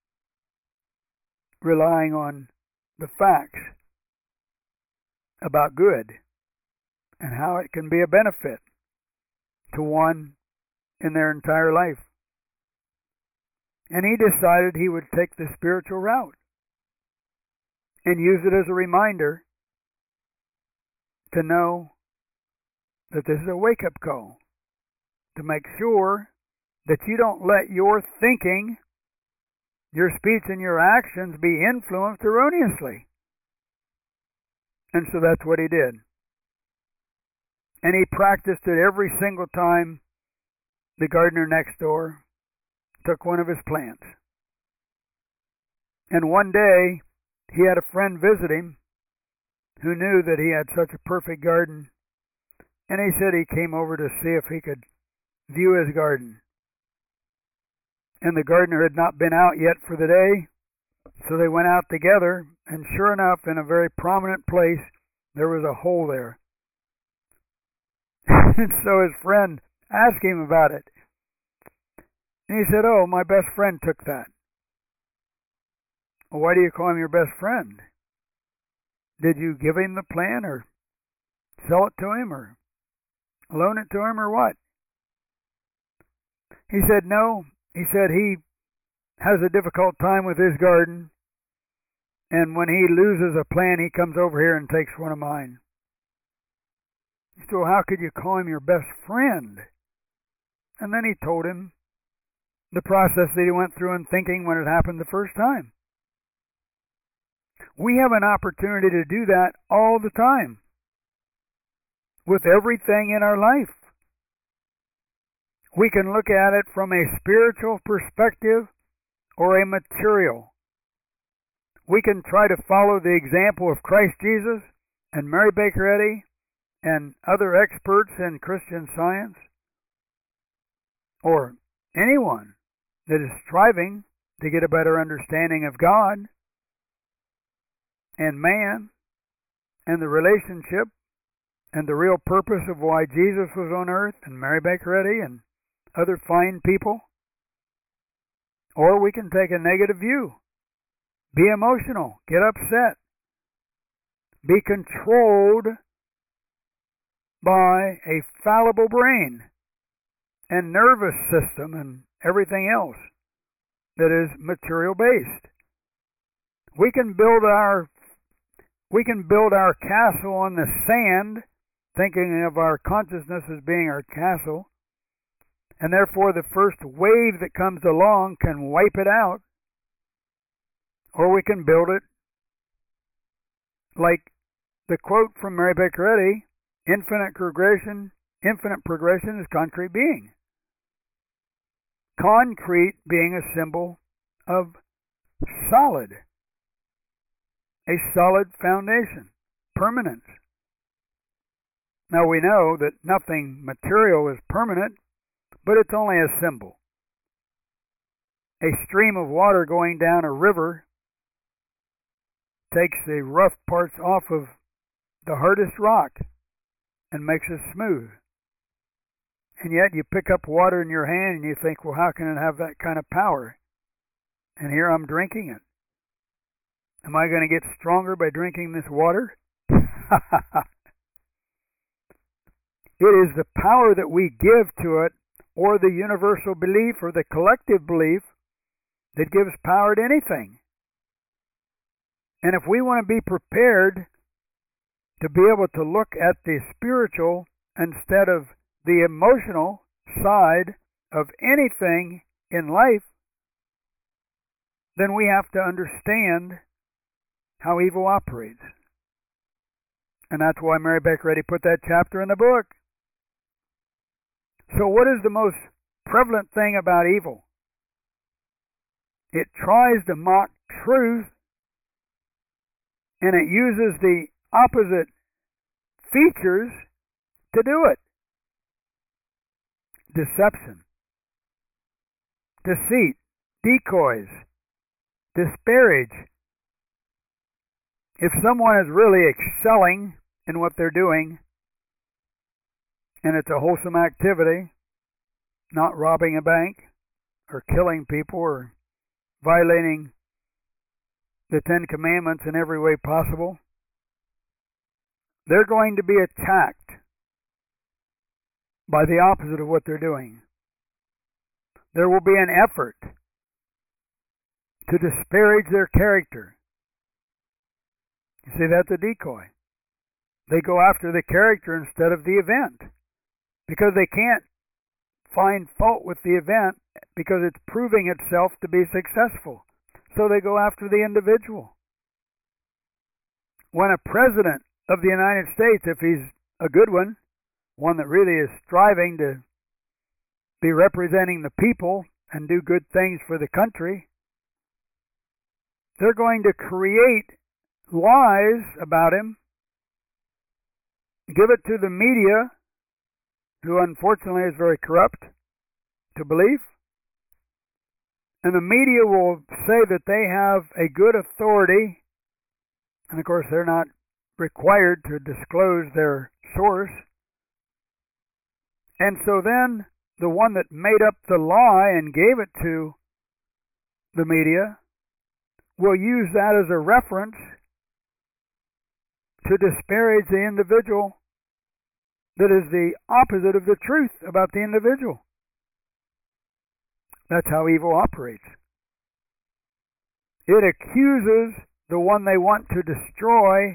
Speaker 1: relying on the facts about good and how it can be a benefit to one in their entire life. And he decided he would take the spiritual route and use it as a reminder to know that this is a wake-up call, to make sure that you don't let your thinking, your speech, and your actions be influenced erroneously. And so that's what he did. And he practiced it every single time the gardener next door took one of his plants. And one day, he had a friend visit him who knew that he had such a perfect garden, and he said he came over to see if he could view his garden. And the gardener had not been out yet for the day, so they went out together, and sure enough, in a very prominent place, there was a hole there. And so his friend asked him about it. And he said, "Oh, my best friend took that." "Well, why do you call him your best friend? Did you give him the plant, or sell it to him, or loan it to him, or what?" He said, "No." He said he has a difficult time with his garden, and when he loses a plant, he comes over here and takes one of mine. He said, "Well, how could you call him your best friend?" and then he told him the process that he went through in thinking when it happened the first time. We have an opportunity to do that all the time with everything in our life. We can look at it from a spiritual perspective or a material. We can try to follow the example of Christ Jesus and Mary Baker Eddy and other experts in Christian Science, or anyone that is striving to get a better understanding of God and man and the relationship and the real purpose of why Jesus was on earth and Mary Baker Eddy and other fine people. Or we can take a negative view, be emotional, get upset, be controlled by a fallible brain and nervous system and everything else that is material based. We can build our castle on the sand, thinking of our consciousness as being our castle, and therefore the first wave that comes along can wipe it out. Or we can build it like the quote from Mary Baker Eddy, infinite progression is concrete being. Concrete being a symbol of solid, a solid foundation, permanence. Now we know that nothing material is permanent, but it's only a symbol. A stream of water going down a river takes the rough parts off of the hardest rock and makes it smooth. And yet you pick up water in your hand and you think, well, how can it have that kind of power? And here I'm drinking it. Am I going to get stronger by drinking this water? It is the power that we give to it, or the universal belief, or the collective belief, that gives power to anything. And if we want to be prepared to be able to look at the spiritual instead of the emotional side of anything in life, then we have to understand how evil operates. And that's why Mary Baker Eddy put that chapter in the book. So what is the most prevalent thing about evil? It tries to mock truth, and it uses the opposite features to do it. Deception, deceit, decoys, disparage. If someone is really excelling in what they're doing, and it's a wholesome activity, not robbing a bank or killing people or violating the Ten Commandments in every way possible, they're going to be attacked by the opposite of what they're doing. There will be an effort to disparage their character. You see, that's a decoy. They go after the character instead of the event, because they can't find fault with the event because it's proving itself to be successful. So they go after the individual. When a president of the United States, if he's a good one that really is striving to be representing the people and do good things for the country, they're going to create lies about him, give it to the media, who unfortunately is very corrupt to belief, and the media will say that they have a good authority, and of course they're not required to disclose their source. And so then the one that made up the lie and gave it to the media will use that as a reference to disparage the individual that is the opposite of the truth about the individual. That's how evil operates. It accuses the one they want to destroy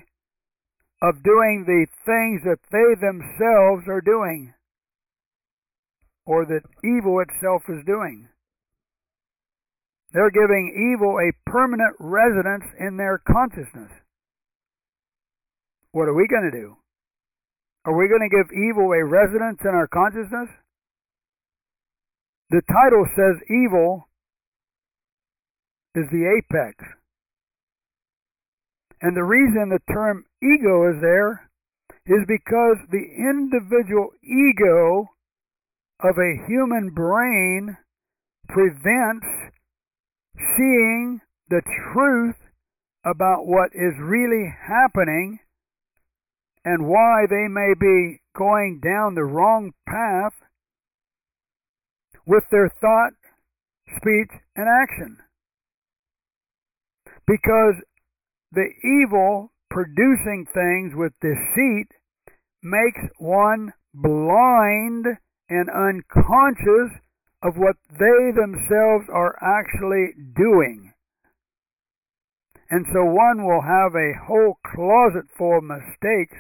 Speaker 1: of doing the things that they themselves are doing. or that evil itself is doing. They're giving evil a permanent residence in their consciousness. What are we going to do? Are we going to give evil a residence in our consciousness? The title says evil is the apex. And the reason the term ego is there is because the individual ego of a human brain prevents seeing the truth about what is really happening and why they may be going down the wrong path with their thought, speech, and action. Because the evil producing things with deceit makes one blind and unconscious of what they themselves are actually doing. And so one will have a whole closet full of mistakes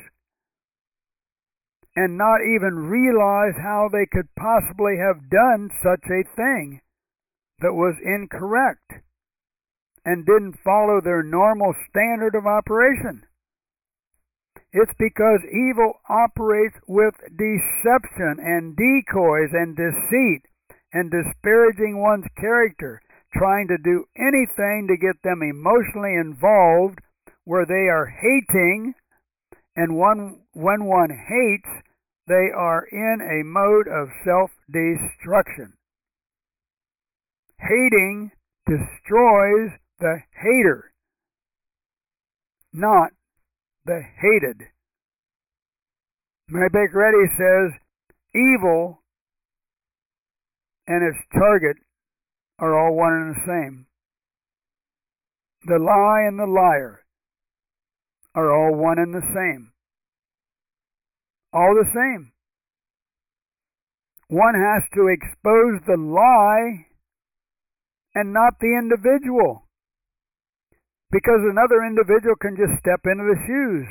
Speaker 1: and not even realize how they could possibly have done such a thing that was incorrect and didn't follow their normal standard of operation. It's because evil operates with deception and decoys and deceit and disparaging one's character, trying to do anything to get them emotionally involved where they are hating, and when one hates, they are in a mode of self-destruction. Hating destroys the hater, not the hated. Mary Baker Eddy says evil and its target are all one and the same. The lie and the liar are all one and the same. All the same. One has to expose the lie and not the individual, because another individual can just step into the shoes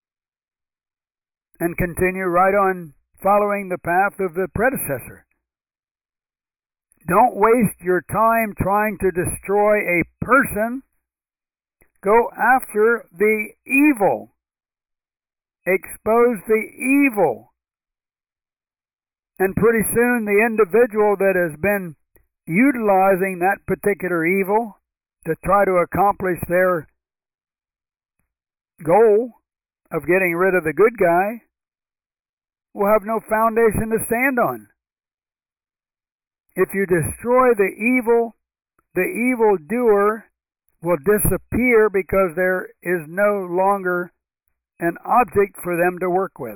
Speaker 1: and continue right on following the path of the predecessor. Don't waste your time trying to destroy a person. Go after the evil. Expose the evil. And pretty soon the individual that has been utilizing that particular evil to try to accomplish their goal of getting rid of the good guy will have no foundation to stand on. If you destroy the evildoer will disappear because there is no longer an object for them to work with.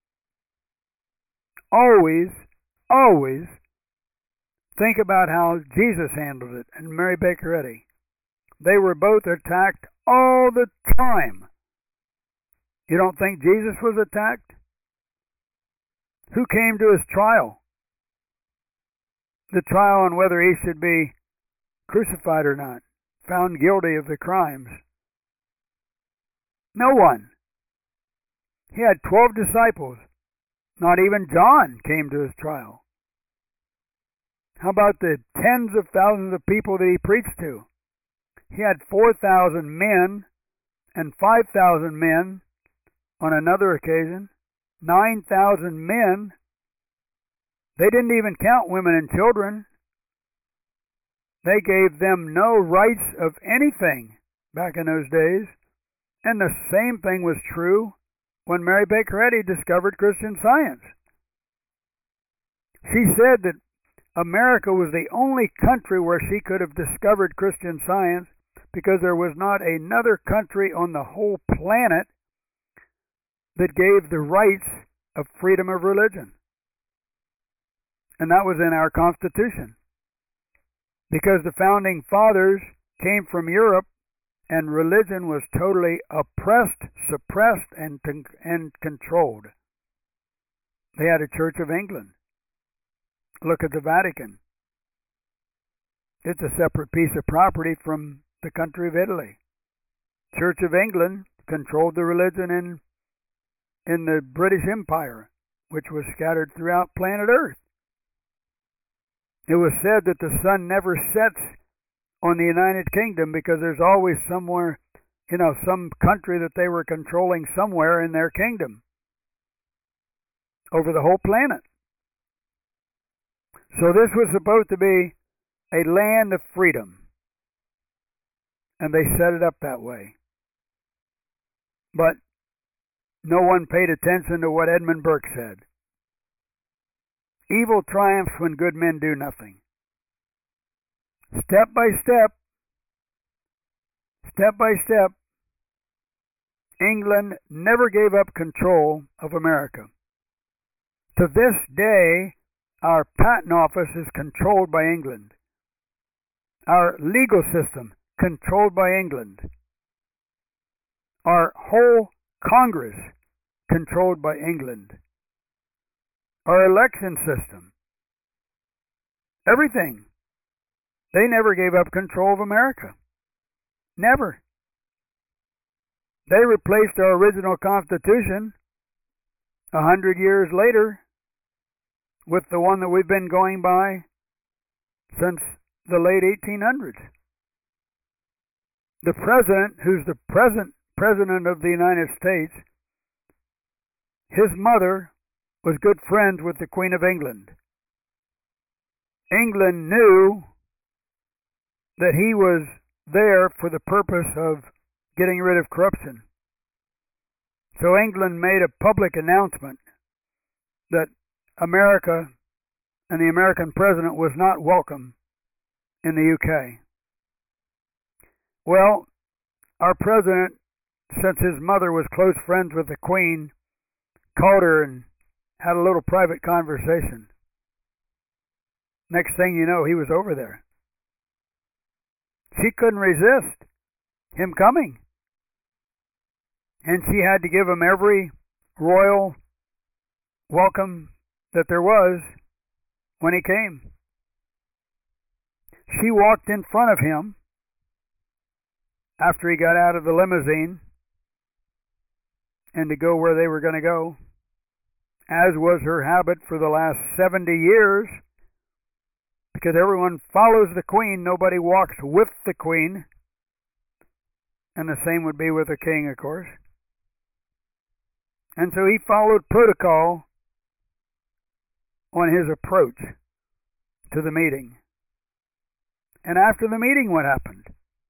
Speaker 1: Always, always think about how Jesus handled it and Mary Baker Eddy. They were both attacked all the time. You don't think Jesus was attacked? Who came to his trial? The trial on whether he should be crucified or not, found guilty of the crimes. No one. He had 12 disciples. Not even John came to his trial. How about the tens of thousands of people that he preached to? He had 4,000 men and 5,000 men on another occasion. 9,000 men. They didn't even count women and children. They gave them no rights of anything back in those days. And the same thing was true when Mary Baker Eddy discovered Christian Science. She said that America was the only country where she could have discovered Christian Science because there was not another country on the whole planet that gave the rights of freedom of religion. And that was in our Constitution. Because the founding fathers came from Europe and religion was totally oppressed, suppressed, and controlled. They had a Church of England. Look at the Vatican. It's a separate piece of property from the country of Italy. Church of England controlled the religion in the British Empire, which was scattered throughout planet Earth. It was said that the sun never sets on the United Kingdom because there's always somewhere, some country that they were controlling somewhere in their kingdom over the whole planet. So this was supposed to be a land of freedom, and they set it up that way. But no one paid attention to what Edmund Burke said. Evil triumphs when good men do nothing. Step by step, England never gave up control of America. To this day, our patent office is controlled by England. Our legal system controlled by England. Our whole Congress controlled by England. Our election system. Everything. They never gave up control of America. Never. They replaced our original Constitution 100 years later with the one that we've been going by since the late 1800s. The president, who's the present president of the United States, his mother was good friends with the Queen of England. England knew that he was there for the purpose of getting rid of corruption. So England made a public announcement that America and the American president was not welcome in the UK. Well, our president, since his mother was close friends with the Queen, called her and had a little private conversation. Next thing you know, he was over there. She couldn't resist him coming. And she had to give him every royal welcome that there was when he came. She walked in front of him after he got out of the limousine and to go where they were going to go, as was her habit for the last 70 years, because everyone follows the Queen, nobody walks with the Queen, and the same would be with the King, of course. And so he followed protocol on his approach to the meeting. And after the meeting, what happened?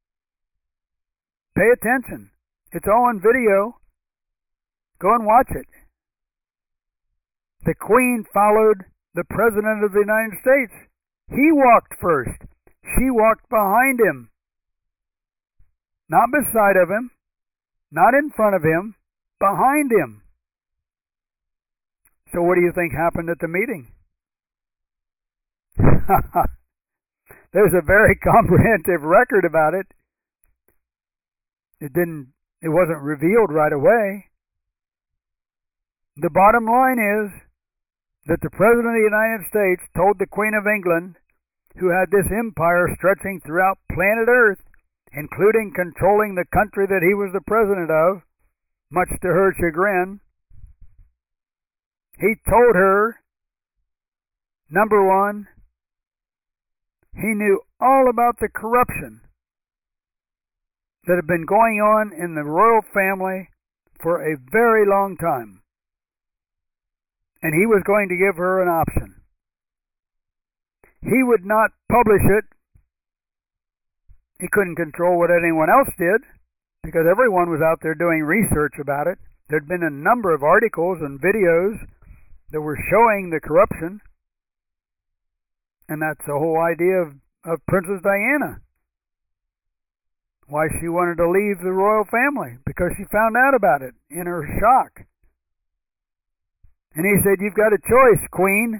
Speaker 1: Pay attention. It's all on video. Go and watch it. The Queen followed the President of the United States. He walked first. She walked behind him. Not beside of him. Not in front of him. Behind him. So what do you think happened at the meeting? There's a very comprehensive record about it. It wasn't revealed right away. The bottom line is that the President of the United States told the Queen of England, who had this empire stretching throughout planet Earth, including controlling the country that he was the president of, much to her chagrin, he told her, number one, he knew all about the corruption that had been going on in the royal family for a very long time. And he was going to give her an option. He would not publish it. He couldn't control what anyone else did, because everyone was out there doing research about it. There'd been a number of articles and videos that were showing the corruption. And that's the whole idea of Princess Diana. Why she wanted to leave the royal family, because she found out about it in her shock. And he said, you've got a choice, Queen.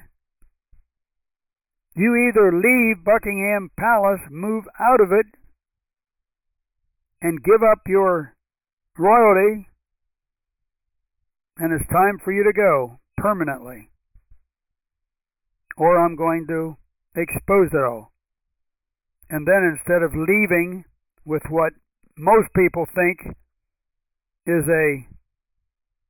Speaker 1: You either leave Buckingham Palace, move out of it, and give up your royalty, and it's time for you to go permanently. Or I'm going to expose it all. And then instead of leaving with what most people think is a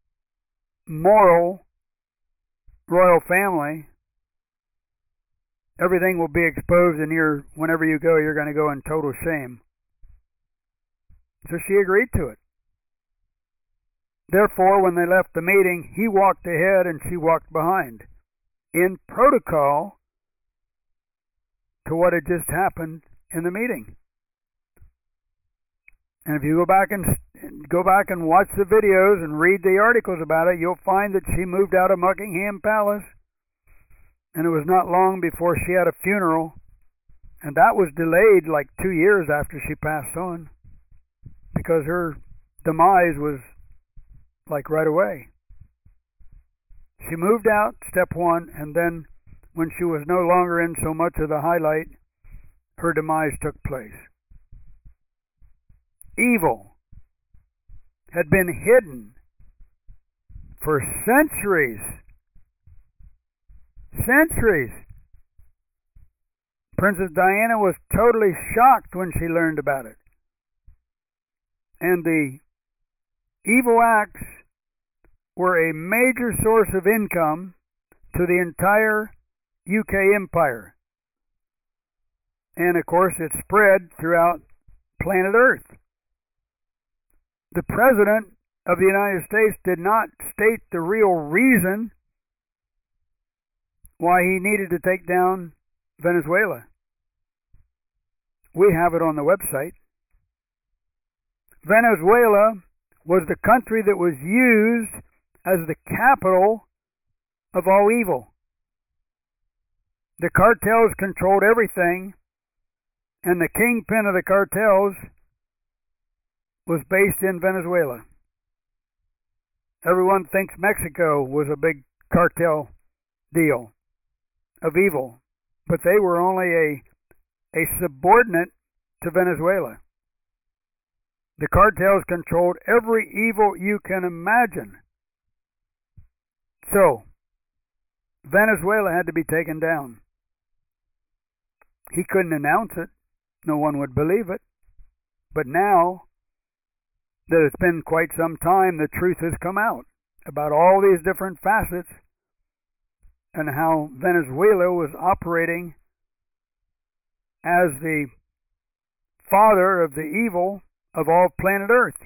Speaker 1: moral royal family, everything will be exposed, and whenever you go, you're going to go in total shame. So she agreed to it. Therefore, when they left the meeting, he walked ahead and she walked behind, in protocol to what had just happened in the meeting. And if you go back and watch the videos and read the articles about it, you'll find that she moved out of Buckingham Palace, and it was not long before she had a funeral, and that was delayed like 2 years after she passed on, because her demise was like right away. She moved out, step one, and then when she was no longer in so much of the highlight, her demise took place. Evil had been hidden for centuries. Centuries. Princess Diana was totally shocked when she learned about it. And the evil acts were a major source of income to the entire UK empire. And of course, it spread throughout planet Earth. The President of the United States did not state the real reason why he needed to take down Venezuela. We have it on the website. Venezuela was the country that was used as the capital of all evil. The cartels controlled everything, and the kingpin of the cartels was based in Venezuela. Everyone thinks Mexico was a big cartel deal of evil, but they were only a subordinate to Venezuela. The cartels controlled every evil you can imagine. So, Venezuela had to be taken down. He couldn't announce it. No one would believe it. But now that it's been quite some time, the truth has come out about all these different facets and how Venezuela was operating as the father of the evil of all planet Earth.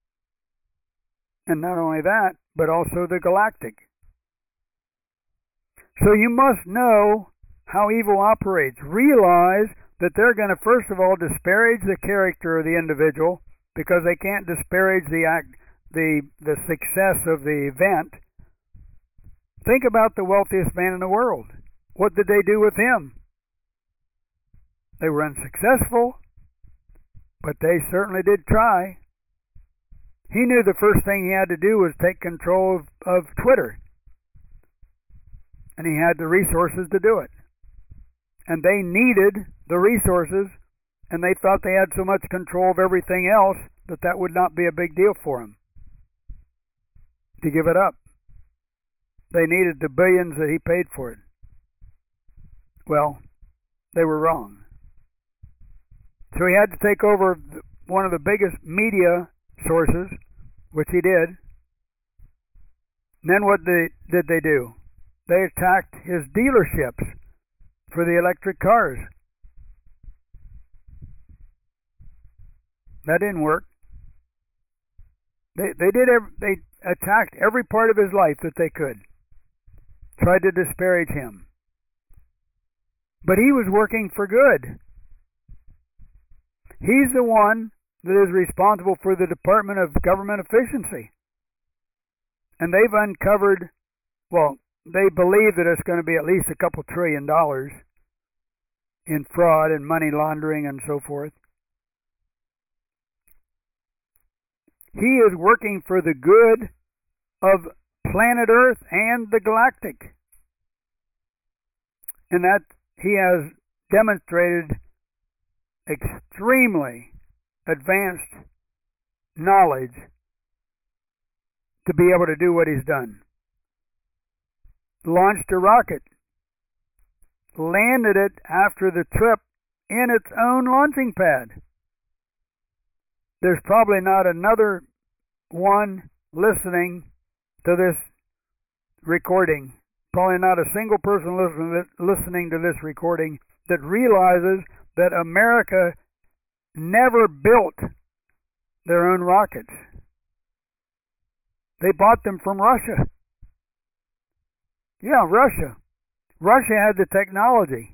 Speaker 1: And not only that, but also the galactic. So you must know how evil operates. Realize that they're going to, first of all, disparage the character of the individual, because they can't disparage the success of the event. Think about the wealthiest man in the world. What did they do with him? They were unsuccessful, but they certainly did try. He knew the first thing he had to do was take control of Twitter, and he had the resources to do it. And they needed the resources, and they thought they had so much control of everything else that would not be a big deal for them to give it up. They needed the billions that he paid for it. Well, they were wrong. So he had to take over one of the biggest media sources, which he did. And then what did they do? They attacked his dealerships for the electric cars. That didn't work. They attacked every part of his life that they could. Tried to disparage him. But he was working for good. He's the one that is responsible for the Department of Government Efficiency. And they've uncovered, well, they believe that it's going to be at least a couple $1 trillion in fraud and money laundering and so forth. He is working for the good of planet Earth and the galactic. And that he has demonstrated extremely advanced knowledge to be able to do what he's done. Launched a rocket, landed it after the trip in its own launching pad. There's probably not another one listening to this recording probably not a single person listening to this recording that realizes that America never built their own rockets. They bought them from Russia. Yeah, Russia. Russia had the technology,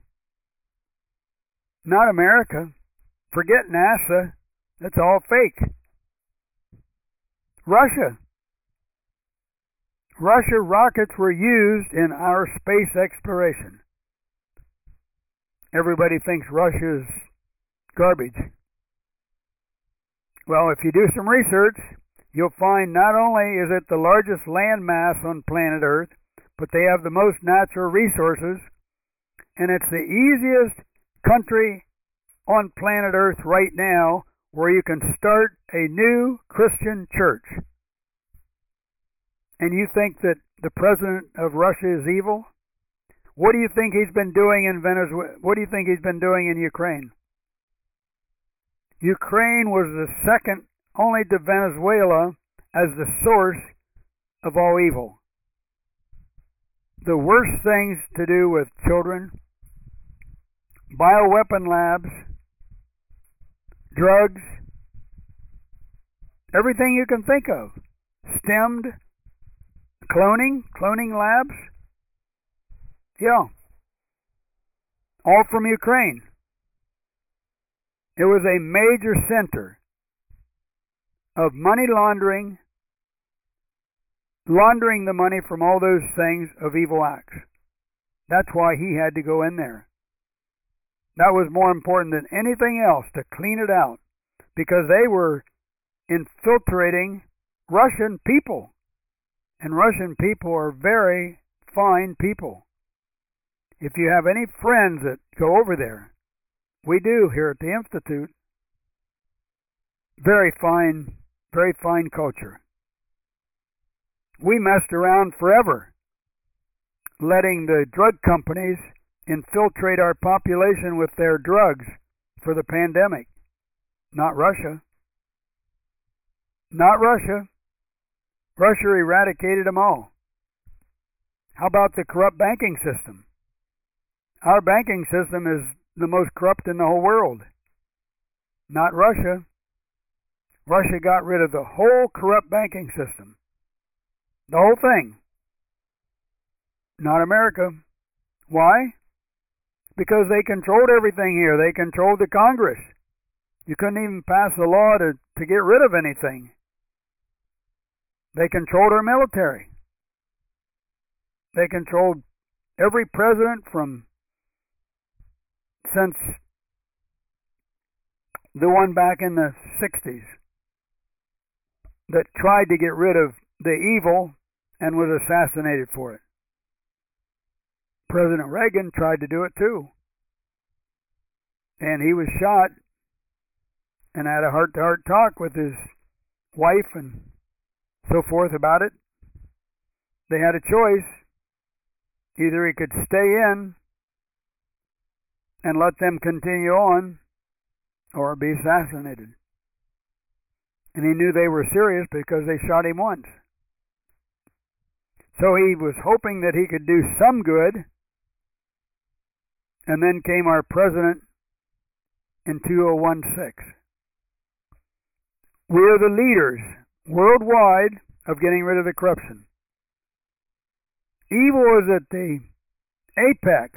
Speaker 1: not America. Forget NASA. That's all fake. Russia. Russia rockets were used in our space exploration. Everybody thinks Russia is garbage. Well, if you do some research, you'll find not only is it the largest land mass on planet Earth, but they have the most natural resources, and it's the easiest country on planet Earth right now where you can start a new Christian church. And you think that the president of Russia is evil? What do you think he's been doing in Venezuela? What do you think he's been doing in Ukraine? Ukraine was the second only to Venezuela as the source of all evil. The worst things to do with children, bioweapon labs, drugs, everything you can think of, stemmed, cloning labs, yeah, all from Ukraine. It was a major center of money laundering the money from all those things of evil acts. That's why he had to go in there. That was more important than anything else, to clean it out, because they were infiltrating Russian people. And Russian people are very fine people. If you have any friends that go over there, we do here at the Institute, very fine culture. We messed around forever, letting the drug companies infiltrate our population with their drugs for the pandemic. Not Russia. Not Russia. Russia eradicated them all. How about the corrupt banking system? Our banking system is the most corrupt in the whole world. Not Russia. Russia got rid of the whole corrupt banking system. The whole thing. Not America. Why? Because they controlled everything here. They controlled the Congress. You couldn't even pass a law to get rid of anything. They controlled our military. They controlled every president since the one back in the 60s that tried to get rid of the evil and was assassinated for it. President Reagan tried to do it too. And he was shot and had a heart-to-heart talk with his wife and so forth about it. They had a choice. Either he could stay in and let them continue on, or be assassinated. And he knew they were serious because they shot him once. So he was hoping that he could do some good. And then came our president in 2016. We are the leaders worldwide of getting rid of the corruption. Evil is at the apex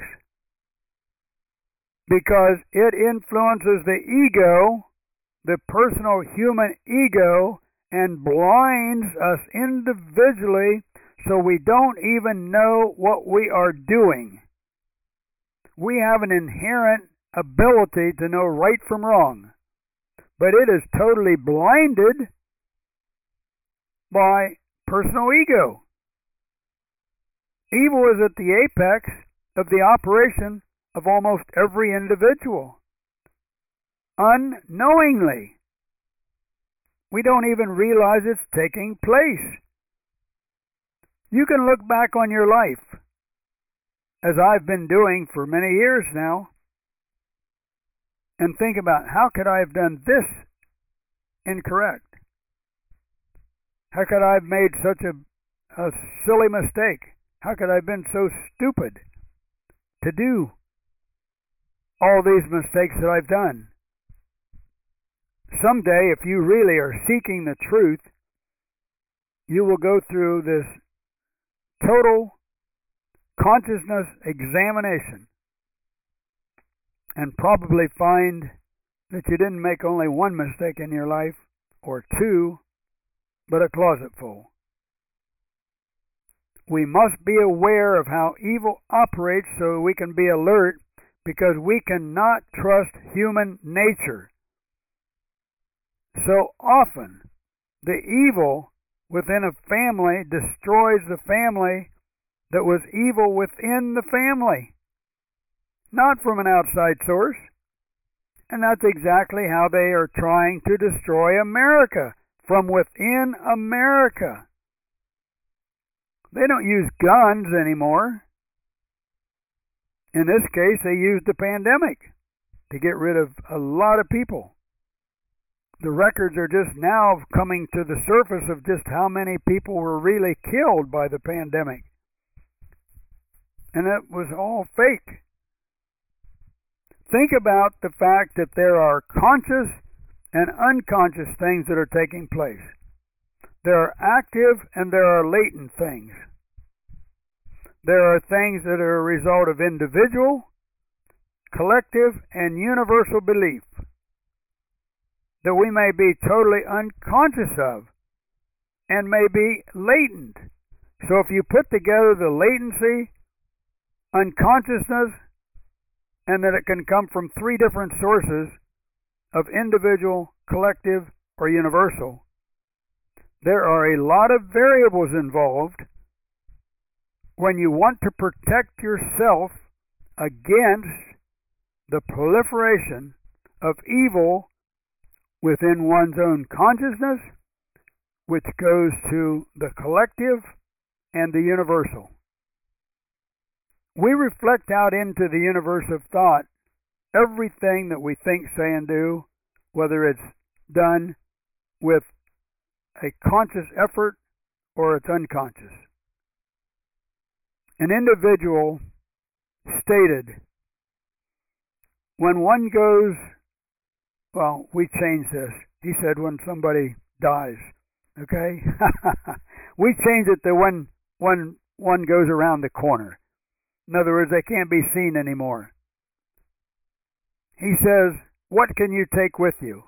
Speaker 1: because it influences the ego, the personal human ego, and blinds us individually so we don't even know what we are doing. We have an inherent ability to know right from wrong, but it is totally blinded by personal ego. Evil is at the apex of the operation of almost every individual. Unknowingly. We don't even realize it's taking place. You can look back on your life, as I've been doing for many years now, and think about, how could I have done this incorrect? How could I have made such a silly mistake? How could I have been so stupid to do all these mistakes that I've done? Someday, if you really are seeking the truth, you will go through this total consciousness examination and probably find that you didn't make only one mistake in your life or two, but a closet full. We must be aware of how evil operates so we can be alert, because we cannot trust human nature. So often, the evil within a family destroys the family that was evil within the family, not from an outside source. And that's exactly how they are trying to destroy America, from within America. They don't use guns anymore. In this case, they used the pandemic to get rid of a lot of people. The records are just now coming to the surface of just how many people were really killed by the pandemic. And it was all fake. Think about the fact that there are conscious and unconscious things that are taking place. There are active and there are latent things. There are things that are a result of individual, collective, and universal belief that we may be totally unconscious of and may be latent. So if you put together the latency, unconsciousness, and that it can come from three different sources of individual, collective, or universal, there are a lot of variables involved when you want to protect yourself against the proliferation of evil within one's own consciousness, which goes to the collective and the universal. We reflect out into the universe of thought everything that we think, say, and do, whether it's done with a conscious effort or it's unconscious. An individual stated, when one goes, well, we changed this. He said when somebody dies, okay? We changed it to when one goes around the corner. In other words, they can't be seen anymore. He says, what can you take with you?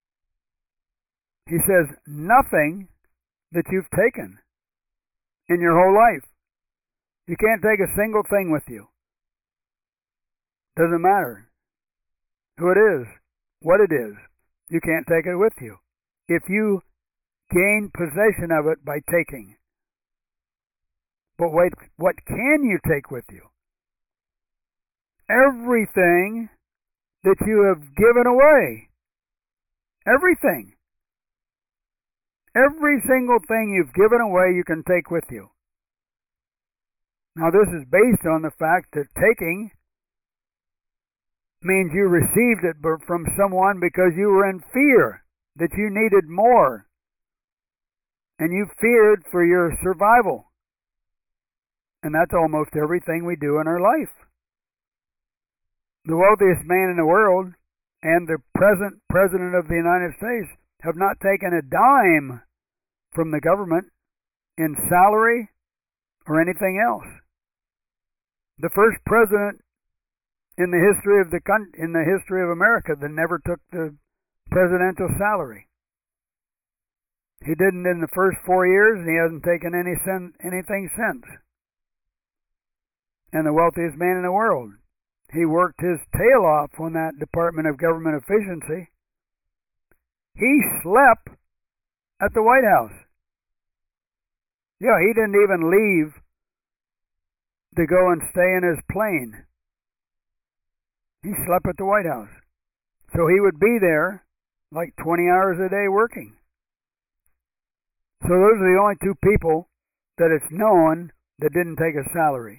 Speaker 1: He says, nothing that you've taken in your whole life. You can't take a single thing with you. Doesn't matter who it is, what it is. You can't take it with you if you gain possession of it by taking. But wait, what can you take with you? Everything that you have given away. Everything. Every single thing you've given away you can take with you. Now this is based on the fact that taking means you received it from someone because you were in fear, that you needed more, and you feared for your survival. And that's almost everything we do in our life. The wealthiest man in the world and the present President of the United States have not taken a dime from the government in salary or anything else. The first president in the history of America that never took the presidential salary. He didn't in the first 4 years, and he hasn't taken anything since. And the wealthiest man in the world, he worked his tail off on that Department of Government Efficiency. He slept at the White House. Yeah, he didn't even leave to go and stay in his plane. He slept at the White House. So he would be there like 20 hours a day working. So those are the only two people that it's known that didn't take a salary.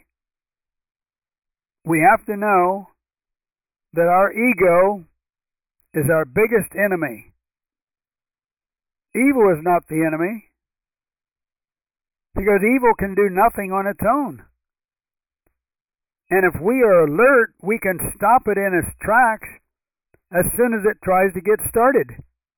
Speaker 1: We have to know that our ego is our biggest enemy. Evil is not the enemy. because evil can do nothing on its own. And if we are alert, we can stop it in its tracks as soon as it tries to get started.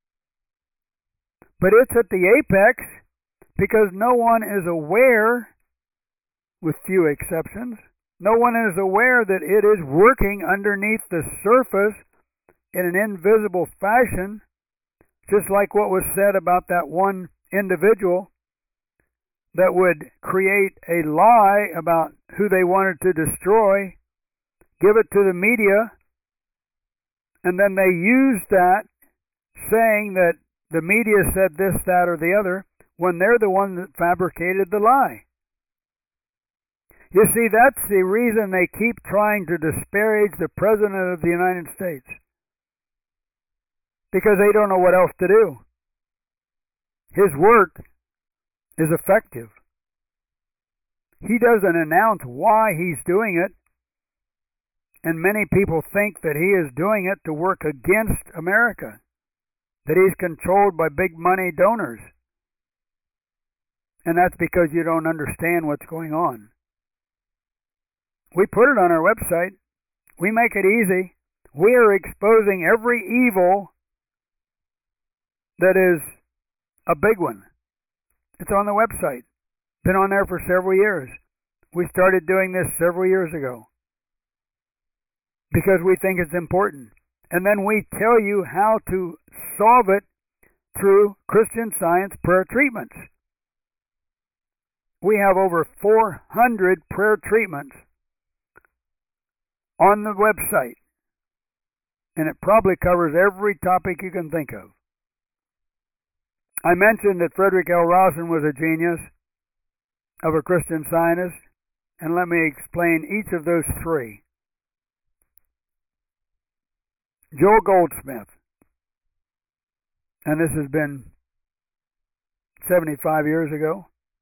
Speaker 1: But it's at the apex because no one is aware, with few exceptions, no one is aware that it is working underneath the surface in an invisible fashion, just like what was said about that one individual that would create a lie about who they wanted to destroy, give it to the media, and then they used that, saying that the media said this, that, or the other, when they're the one that fabricated the lie. You see, that's the reason they keep trying to disparage the President of the United States. Because they don't know what else to do. His work is effective. He doesn't announce why he's doing it, and many people think that he is doing it to work against America, that he's controlled by big money donors. And that's because you don't understand what's going on. We put it on our website. We make it easy. We are exposing every evil that is a big one. It's on the website. Been on there for several years. We started doing this several years ago because we think it's important. And then we tell you how to solve it through Christian Science prayer treatments. We have over 400 prayer treatments on the website, and it probably covers every topic you can think of. I mentioned that Frederick L. Rawson was a genius of a Christian Scientist, and let me explain each of those three. Joel Goldsmith, and this has been 75 years ago,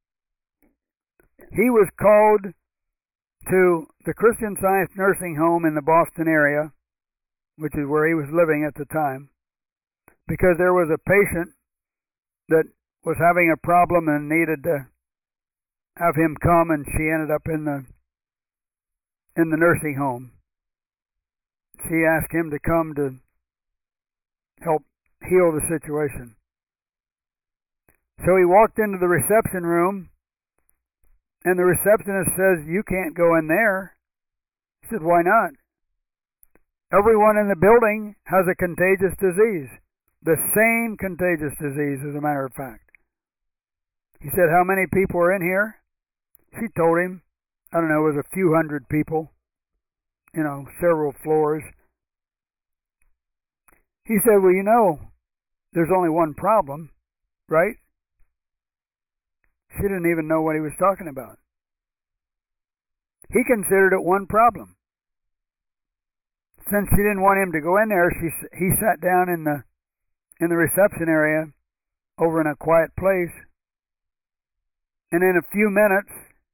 Speaker 1: he was called to the Christian Science nursing home in the Boston area, which is where he was living at the time, because there was a patient that was having a problem and needed to have him come, and she ended up in the nursing home. She asked him to come to help heal the situation. So he walked into the reception room, and the receptionist says, "You can't go in there." He said, "Why not?" "Everyone in the building has a contagious disease. The same contagious disease, as a matter of fact." He said, "How many people are in here?" She told him, I don't know, it was a few hundred people, several floors. He said, "Well, there's only one problem, right?" She didn't even know what he was talking about. He considered it one problem. Since she didn't want him to go in there, he sat down in the reception area over in a quiet place. And in a few minutes,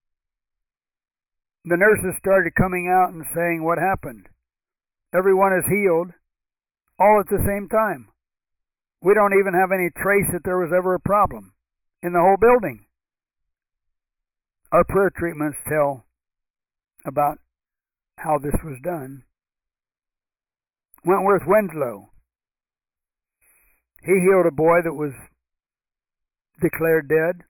Speaker 1: the nurses started coming out and saying, "What happened? Everyone is healed, all at the same time. We don't even have any trace that there was ever a problem in the whole building." Our prayer treatments tell about how this was done. Wentworth Winslow, he healed a boy that was declared dead.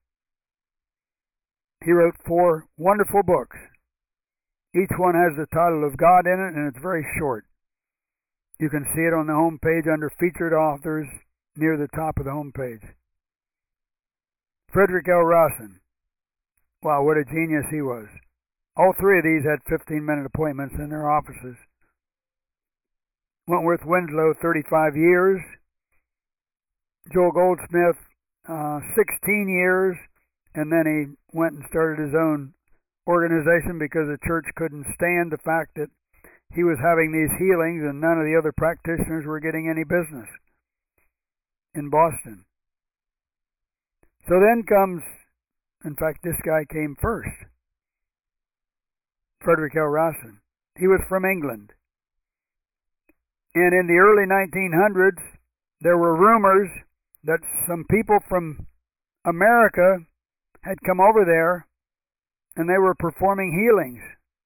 Speaker 1: He wrote 4 wonderful books. Each one has the title of God in it, and it's very short. You can see it on the home page under Featured Authors near the top of the home page. Frederick L. Rawson. Wow, what a genius he was. All 3 of these had 15-minute appointments in their offices. Wentworth Winslow, 35 years. Joel Goldsmith, 16 years. And then he went and started his own organization because the church couldn't stand the fact that he was having these healings and none of the other practitioners were getting any business in Boston. So then comes, in fact, this guy came first, Frederick L. Rawson. He was from England. And in the early 1900s, there were rumors that some people from America had come over there and they were performing healings.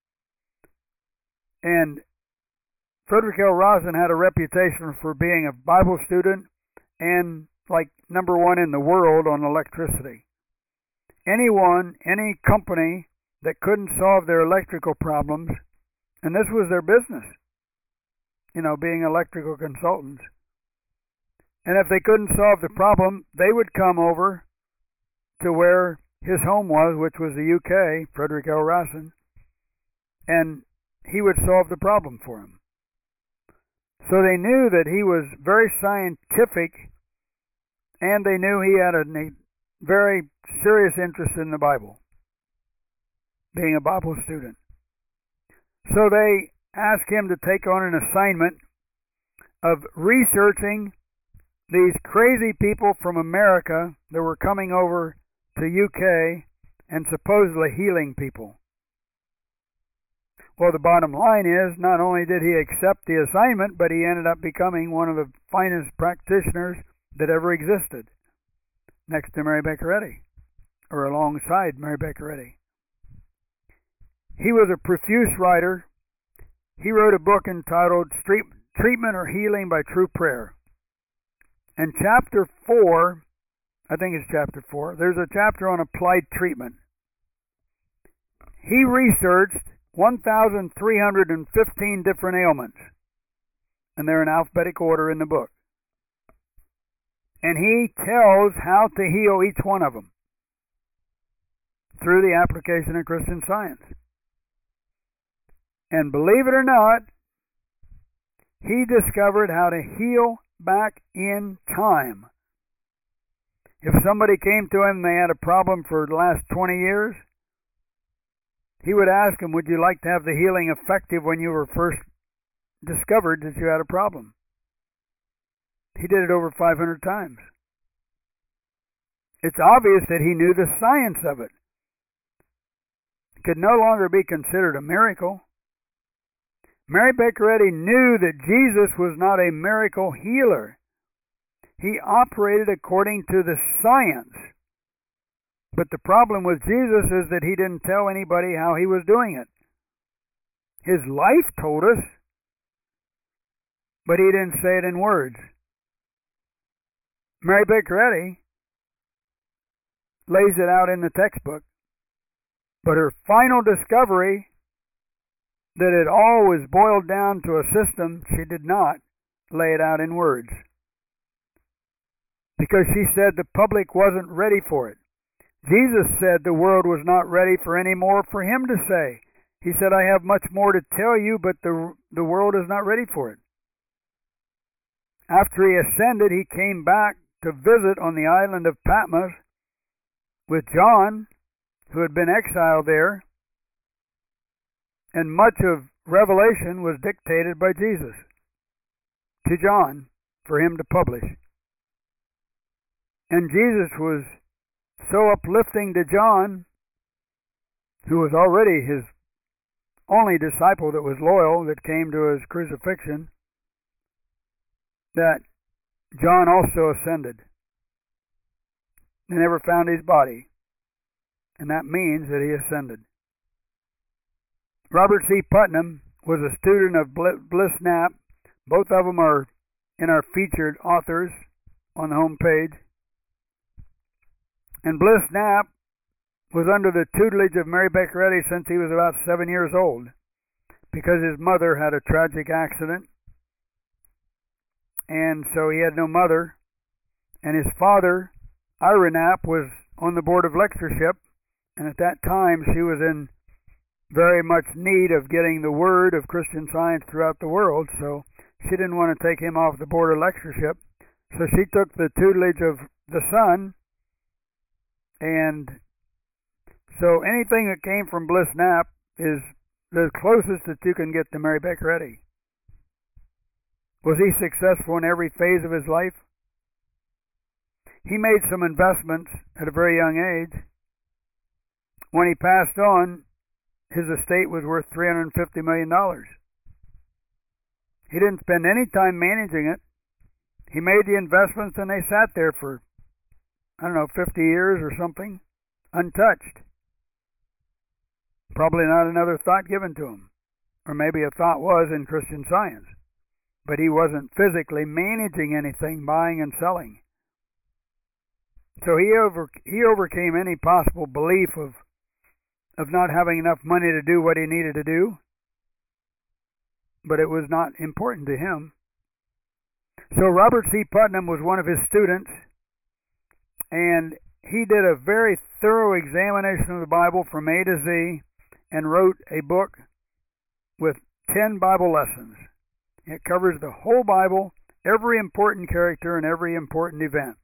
Speaker 1: And Frederick L. Rosen had a reputation for being a Bible student and like number one in the world on electricity. Anyone, any company that couldn't solve their electrical problems, and this was their business, being electrical consultants. And if they couldn't solve the problem, they would come over to where his home was, which was the UK, Frederick L. Rosen, and he would solve the problem for him. So they knew that he was very scientific, and they knew he had a very serious interest in the Bible, being a Bible student. So they asked him to take on an assignment of researching these crazy people from America that were coming over to UK and supposedly healing people. Well, the bottom line is, not only did he accept the assignment, but he ended up becoming one of the finest practitioners that ever existed, next to Mary Baker Eddy, or alongside Mary Baker Eddy. He was a profuse writer. He wrote a book entitled Treatment or Healing by True Prayer. And chapter 4, I think it's chapter 4, there's a chapter on applied treatment. He researched 1,315 different ailments, and they're in alphabetical order in the book. And he tells how to heal each one of them through the application of Christian Science. And believe it or not, he discovered how to heal back in time. If somebody came to him and they had a problem for the last 20 years, he would ask them, would you like to have the healing effective when you were first discovered that you had a problem? He did it over 500 times. It's obvious that he knew the science of it. It could no longer be considered a miracle. Mary Baker Eddy knew that Jesus was not a miracle healer. He operated according to the science. But the problem with Jesus is that he didn't tell anybody how he was doing it. His life told us, but he didn't say it in words. Mary Baker Eddy lays it out in the textbook, but her final discovery that it all was boiled down to a system, she did not lay it out in words. Because she said the public wasn't ready for it. Jesus said the world was not ready for any more for him to say. He said, I have much more to tell you, but the world is not ready for it. After he ascended, he came back to visit on the island of Patmos with John, who had been exiled there, and much of Revelation was dictated by Jesus to John for him to publish. And Jesus was so uplifting to John, who was already his only disciple that was loyal, that came to his crucifixion, that John also ascended. They never found his body, and that means that he ascended. Robert C. Putnam was a student of Bliss Knapp. Both of them are in our featured authors on the home page. And Bliss Knapp was under the tutelage of Mary Baker Eddy since he was about 7 years old, because his mother had a tragic accident, and so he had no mother. And his father, Ira Knapp, was on the board of lectureship, and at that time she was in very much need of getting the word of Christian Science throughout the world, so she didn't want to take him off the board of lectureship. So she took the tutelage of the son, and so anything that came from Bliss Knapp is the closest that you can get to Mary Baker Eddy. Was he successful in every phase of his life? He made some investments at a very young age. When he passed on, his estate was worth $350 million. He didn't spend any time managing it. He made the investments and they sat there for, 50 years or something, untouched. Probably not another thought given to him. Or maybe a thought was in Christian Science. But he wasn't physically managing anything, buying and selling. So he overcame any possible belief of not having enough money to do what he needed to do. But it was not important to him. So Robert C. Putnam was one of his students, and he did a very thorough examination of the Bible from A to Z and wrote a book with 10 Bible lessons. It covers the whole Bible, every important character and every important event.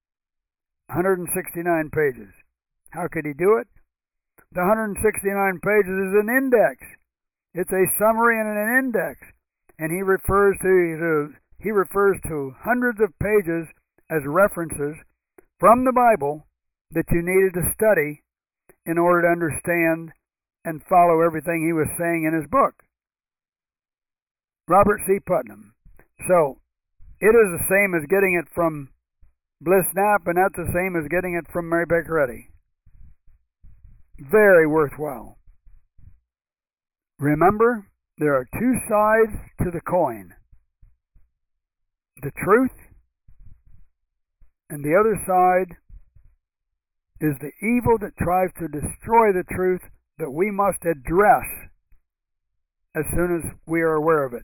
Speaker 1: 169 pages. How could he do it? The 169 pages is an index. It's a summary and an index. And he refers to hundreds of pages as references from the Bible that you needed to study in order to understand and follow everything he was saying in his book. Robert C. Putnam. So, it is the same as getting it from Bliss Knapp, and that's the same as getting it from Mary Baker Eddy. Very worthwhile. Remember, there are two sides to the coin. The truth, and the other side is the evil that tries to destroy the truth that we must address as soon as we are aware of it.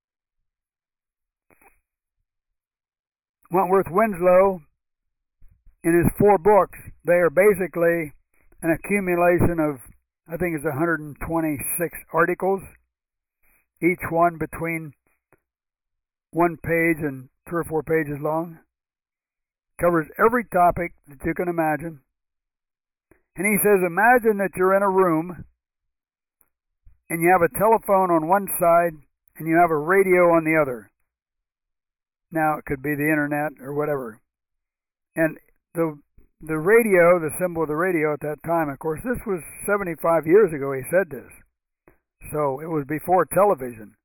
Speaker 1: Wentworth Winslow, in his 4 books, they are basically an accumulation of, I think it's 126 articles, each one between 1 page and 3 or 4 pages long. Covers every topic that you can imagine. And he says, imagine that you're in a room and you have a telephone on one side and you have a radio on the other. Now, it could be the internet or whatever. And the radio, the symbol of the radio at that time, of course, this was 75 years ago he said this. So it was before television.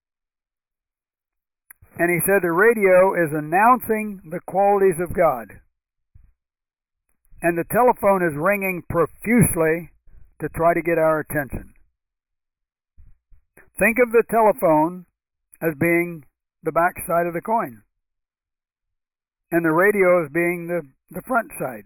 Speaker 1: And he said the radio is announcing the qualities of God. And the telephone is ringing profusely to try to get our attention. Think of the telephone as being the back side of the coin, and the radio as being the front side.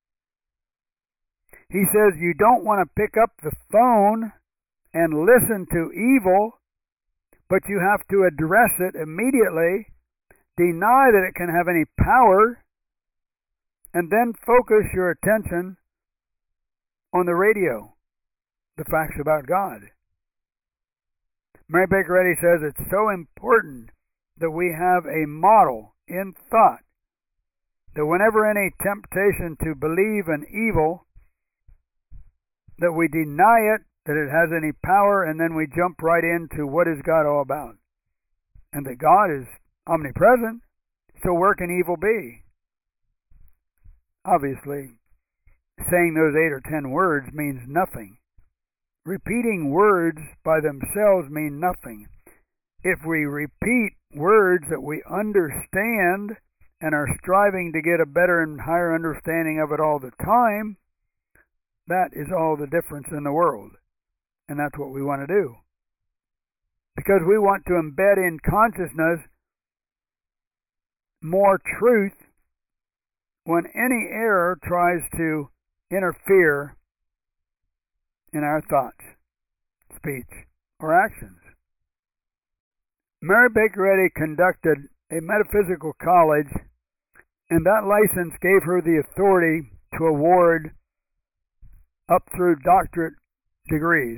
Speaker 1: He says you don't want to pick up the phone and listen to evil, but you have to address it immediately, deny that it can have any power, and then focus your attention on the radio, the facts about God. Mary Baker Eddy says it's so important that we have a model in thought, that whenever any temptation to believe in evil, that we deny it, that it has any power, and then we jump right into what is God all about. And that God is omnipresent, so where can evil be? Obviously, saying those 8 or 10 words means nothing. Repeating words by themselves mean nothing. If we repeat words that we understand and are striving to get a better and higher understanding of it all the time, that is all the difference in the world. And that's what we want to do. Because we want to embed in consciousness more truth when any error tries to interfere in our thoughts, speech, or actions. Mary Baker Eddy conducted a metaphysical college, and that license gave her the authority to award up through doctorate degrees.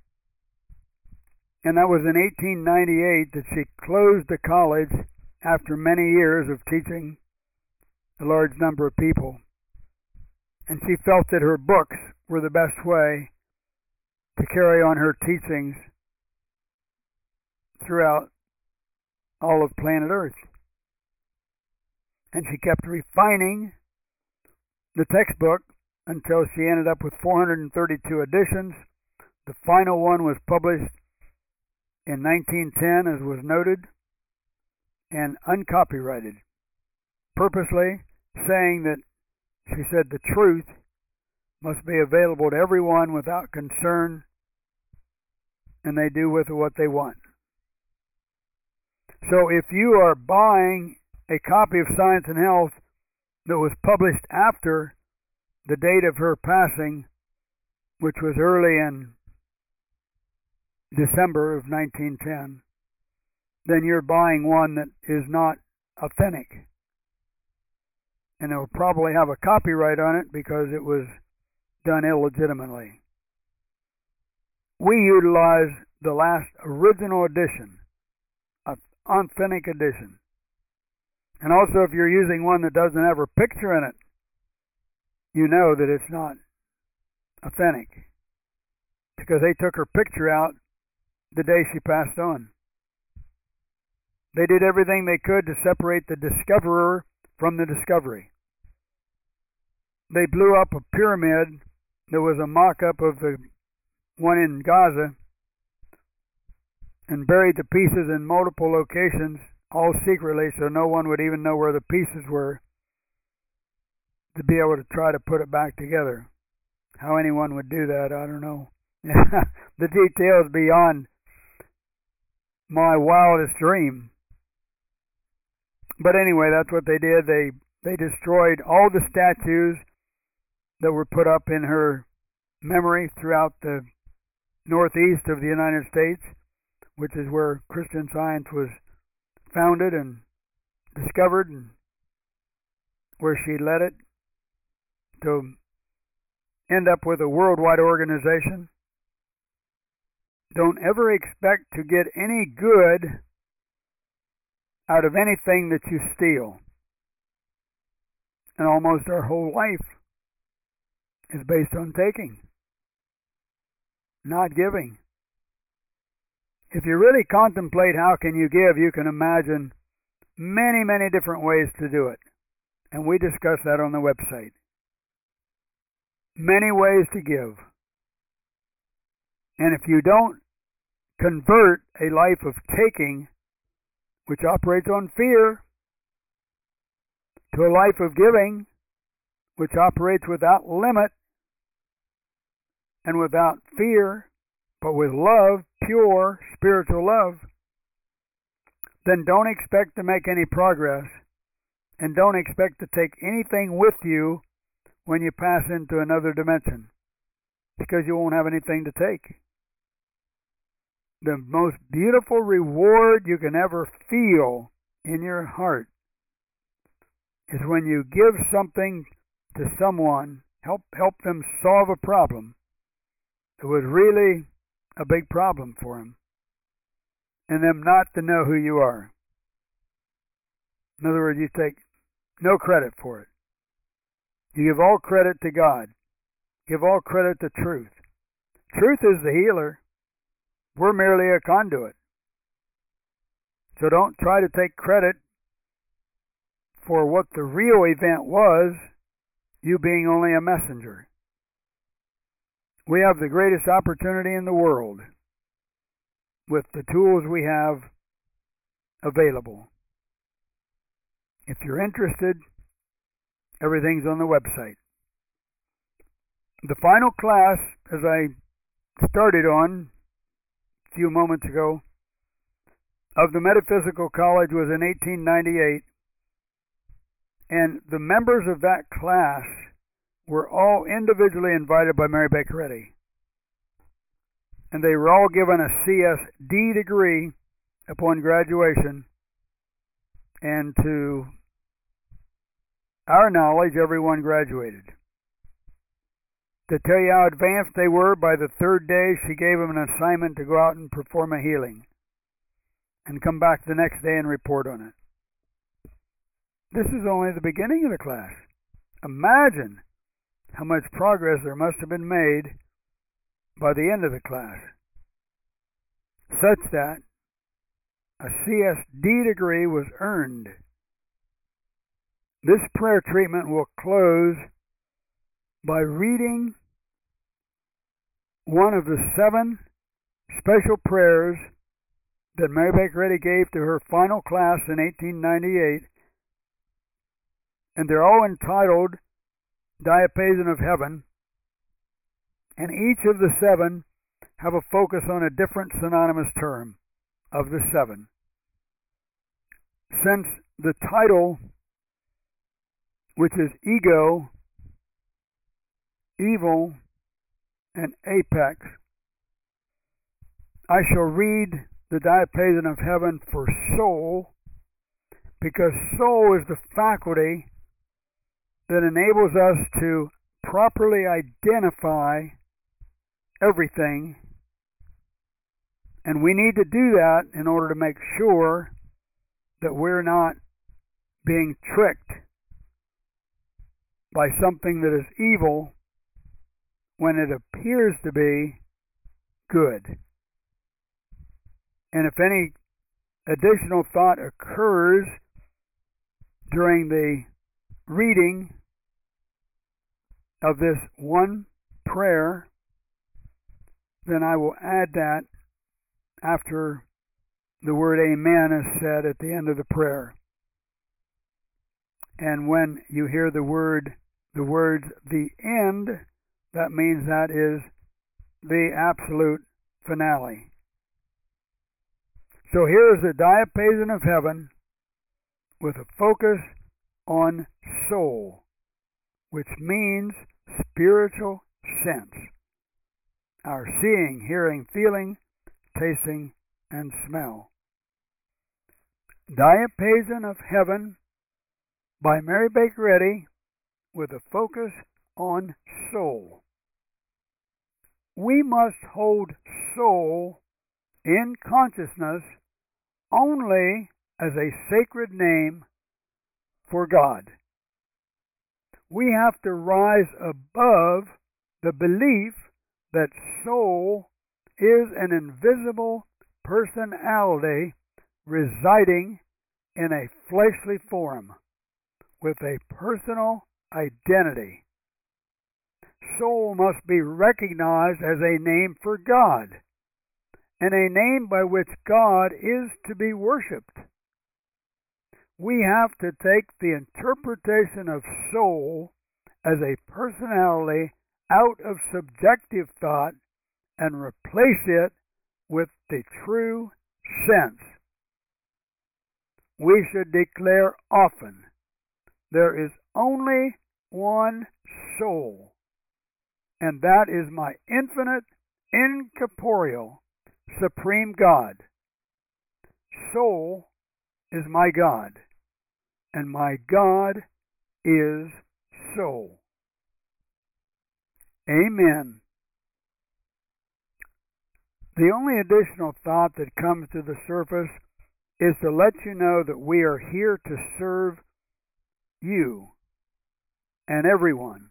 Speaker 1: And that was in 1898 that she closed the college after many years of teaching a large number of people. And she felt that her books were the best way to carry on her teachings throughout all of planet Earth. And she kept refining the textbook until she ended up with 432 editions. The final one was published in 1910, as was noted, and uncopyrighted, purposely saying that, she said, the truth must be available to everyone without concern, and they do with it what they want. So if you are buying a copy of Science and Health that was published after the date of her passing, which was early in December of 1910, then you're buying one that is not authentic. And it will probably have a copyright on it because it was done illegitimately. We utilize the last original edition, an authentic edition. And also, if you're using one that doesn't have her picture in it, you know that it's not authentic, because they took her picture out the day she passed on. They did everything they could to separate the discoverer from the discovery. They blew up a pyramid that was a mock-up of the one in Gaza and buried the pieces in multiple locations, all secretly, so no one would even know where the pieces were, to be able to try to put it back together. How anyone would do that, I don't know. The details beyond my wildest dream. But anyway, that's what they did. They destroyed all the statues that were put up in her memory throughout the northeast of the United States, which is where Christian Science was founded and discovered, and where she led it to end up with a worldwide organization. Don't ever expect to get any good out of anything that you steal. And almost our whole life is based on taking, not giving. If you really contemplate how can you give, you can imagine many, many different ways to do it. And we discuss that on the website. Many ways to give. And if you don't convert a life of taking, which operates on fear, to a life of giving, which operates without limit and without fear, but with love, pure spiritual love, then don't expect to make any progress, and don't expect to take anything with you when you pass into another dimension, because you won't have anything to take. The most beautiful reward you can ever feel in your heart is when you give something to someone, help them solve a problem that was really a big problem for them, and them not to know who you are. In other words, you take no credit for it. You give all credit to God. Give all credit to truth. Truth is the healer. We're merely a conduit. So don't try to take credit for what the real event was, you being only a messenger. We have the greatest opportunity in the world with the tools we have available. If you're interested, everything's on the website. The final class, as I started on a few moments ago, of the Metaphysical College was in 1898, and the members of that class were all individually invited by Mary Baker Eddy. And they were all given a CSD degree upon graduation, and to our knowledge, everyone graduated. To tell you how advanced they were, by the third day she gave them an assignment to go out and perform a healing and come back the next day and report on it. This is only the beginning of the class. Imagine how much progress there must have been made by the end of the class, such that a CSD degree was earned. This prayer treatment will close by reading one of the 7 special prayers that Mary Baker Eddy gave to her final class in 1898, and they're all entitled Diapason of Heaven, And each of the 7 have a focus on a different synonymous term of the 7. Since the title, which is ego, evil, and apex, I shall read the diapason of heaven for soul, because soul is the faculty that enables us to properly identify everything, and we need to do that in order to make sure that we're not being tricked by something that is evil when it appears to be good. And if any additional thought occurs during the reading of this one prayer, then I will add that after the word amen is said at the end of the prayer. And when you hear the words the end, that means that is the absolute finale. So here is the diapason of heaven with a focus on soul, which means spiritual sense. Our seeing, hearing, feeling, tasting, and smell. Diapason of Heaven by Mary Baker Eddy with a focus on soul. We must hold soul in consciousness only as a sacred name for God. We have to rise above the belief that soul is an invisible personality residing in a fleshly form with a personal identity. Soul must be recognized as a name for God, and a name by which God is to be worshipped. We have to take the interpretation of soul as a personality out of subjective thought and replace it with the true sense. We should declare often, there is only one soul, and that is my infinite, incorporeal, supreme God. Soul is my God, and my God is soul. Amen. The only additional thought that comes to the surface is to let you know that we are here to serve you and everyone.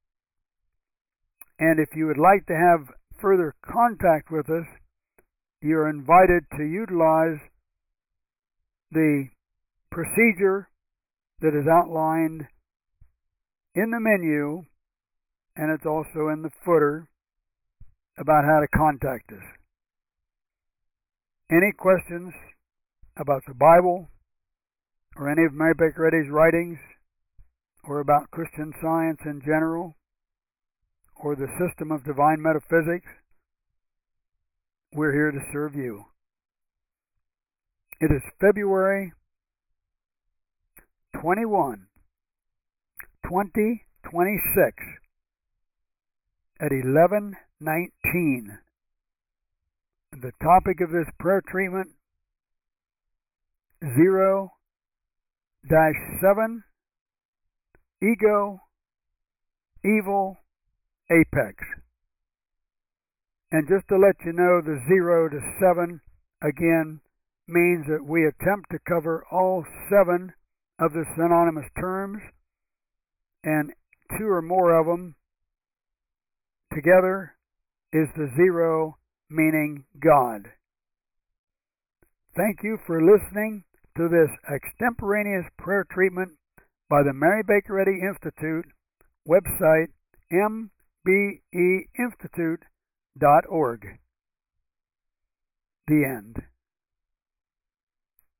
Speaker 1: And if you would like to have further contact with us, you're invited to utilize the procedure that is outlined in the menu, and it's also in the footer about how to contact us. Any questions about the Bible or any of Mary Baker Eddy's writings or about Christian Science in general or the system of divine metaphysics, we're here to serve you. It is February 21, 2026 at 11:19. The topic of this prayer treatment, 0-7, ego, evil, apex. And just to let you know, the 0 to 7 again means that we attempt to cover all 7 of the synonymous terms, and 2 or more of them together is the 0, meaning God. Thank you for listening to this extemporaneous prayer treatment by the Mary Baker Eddy Institute, website mbeinstitute.org. The end.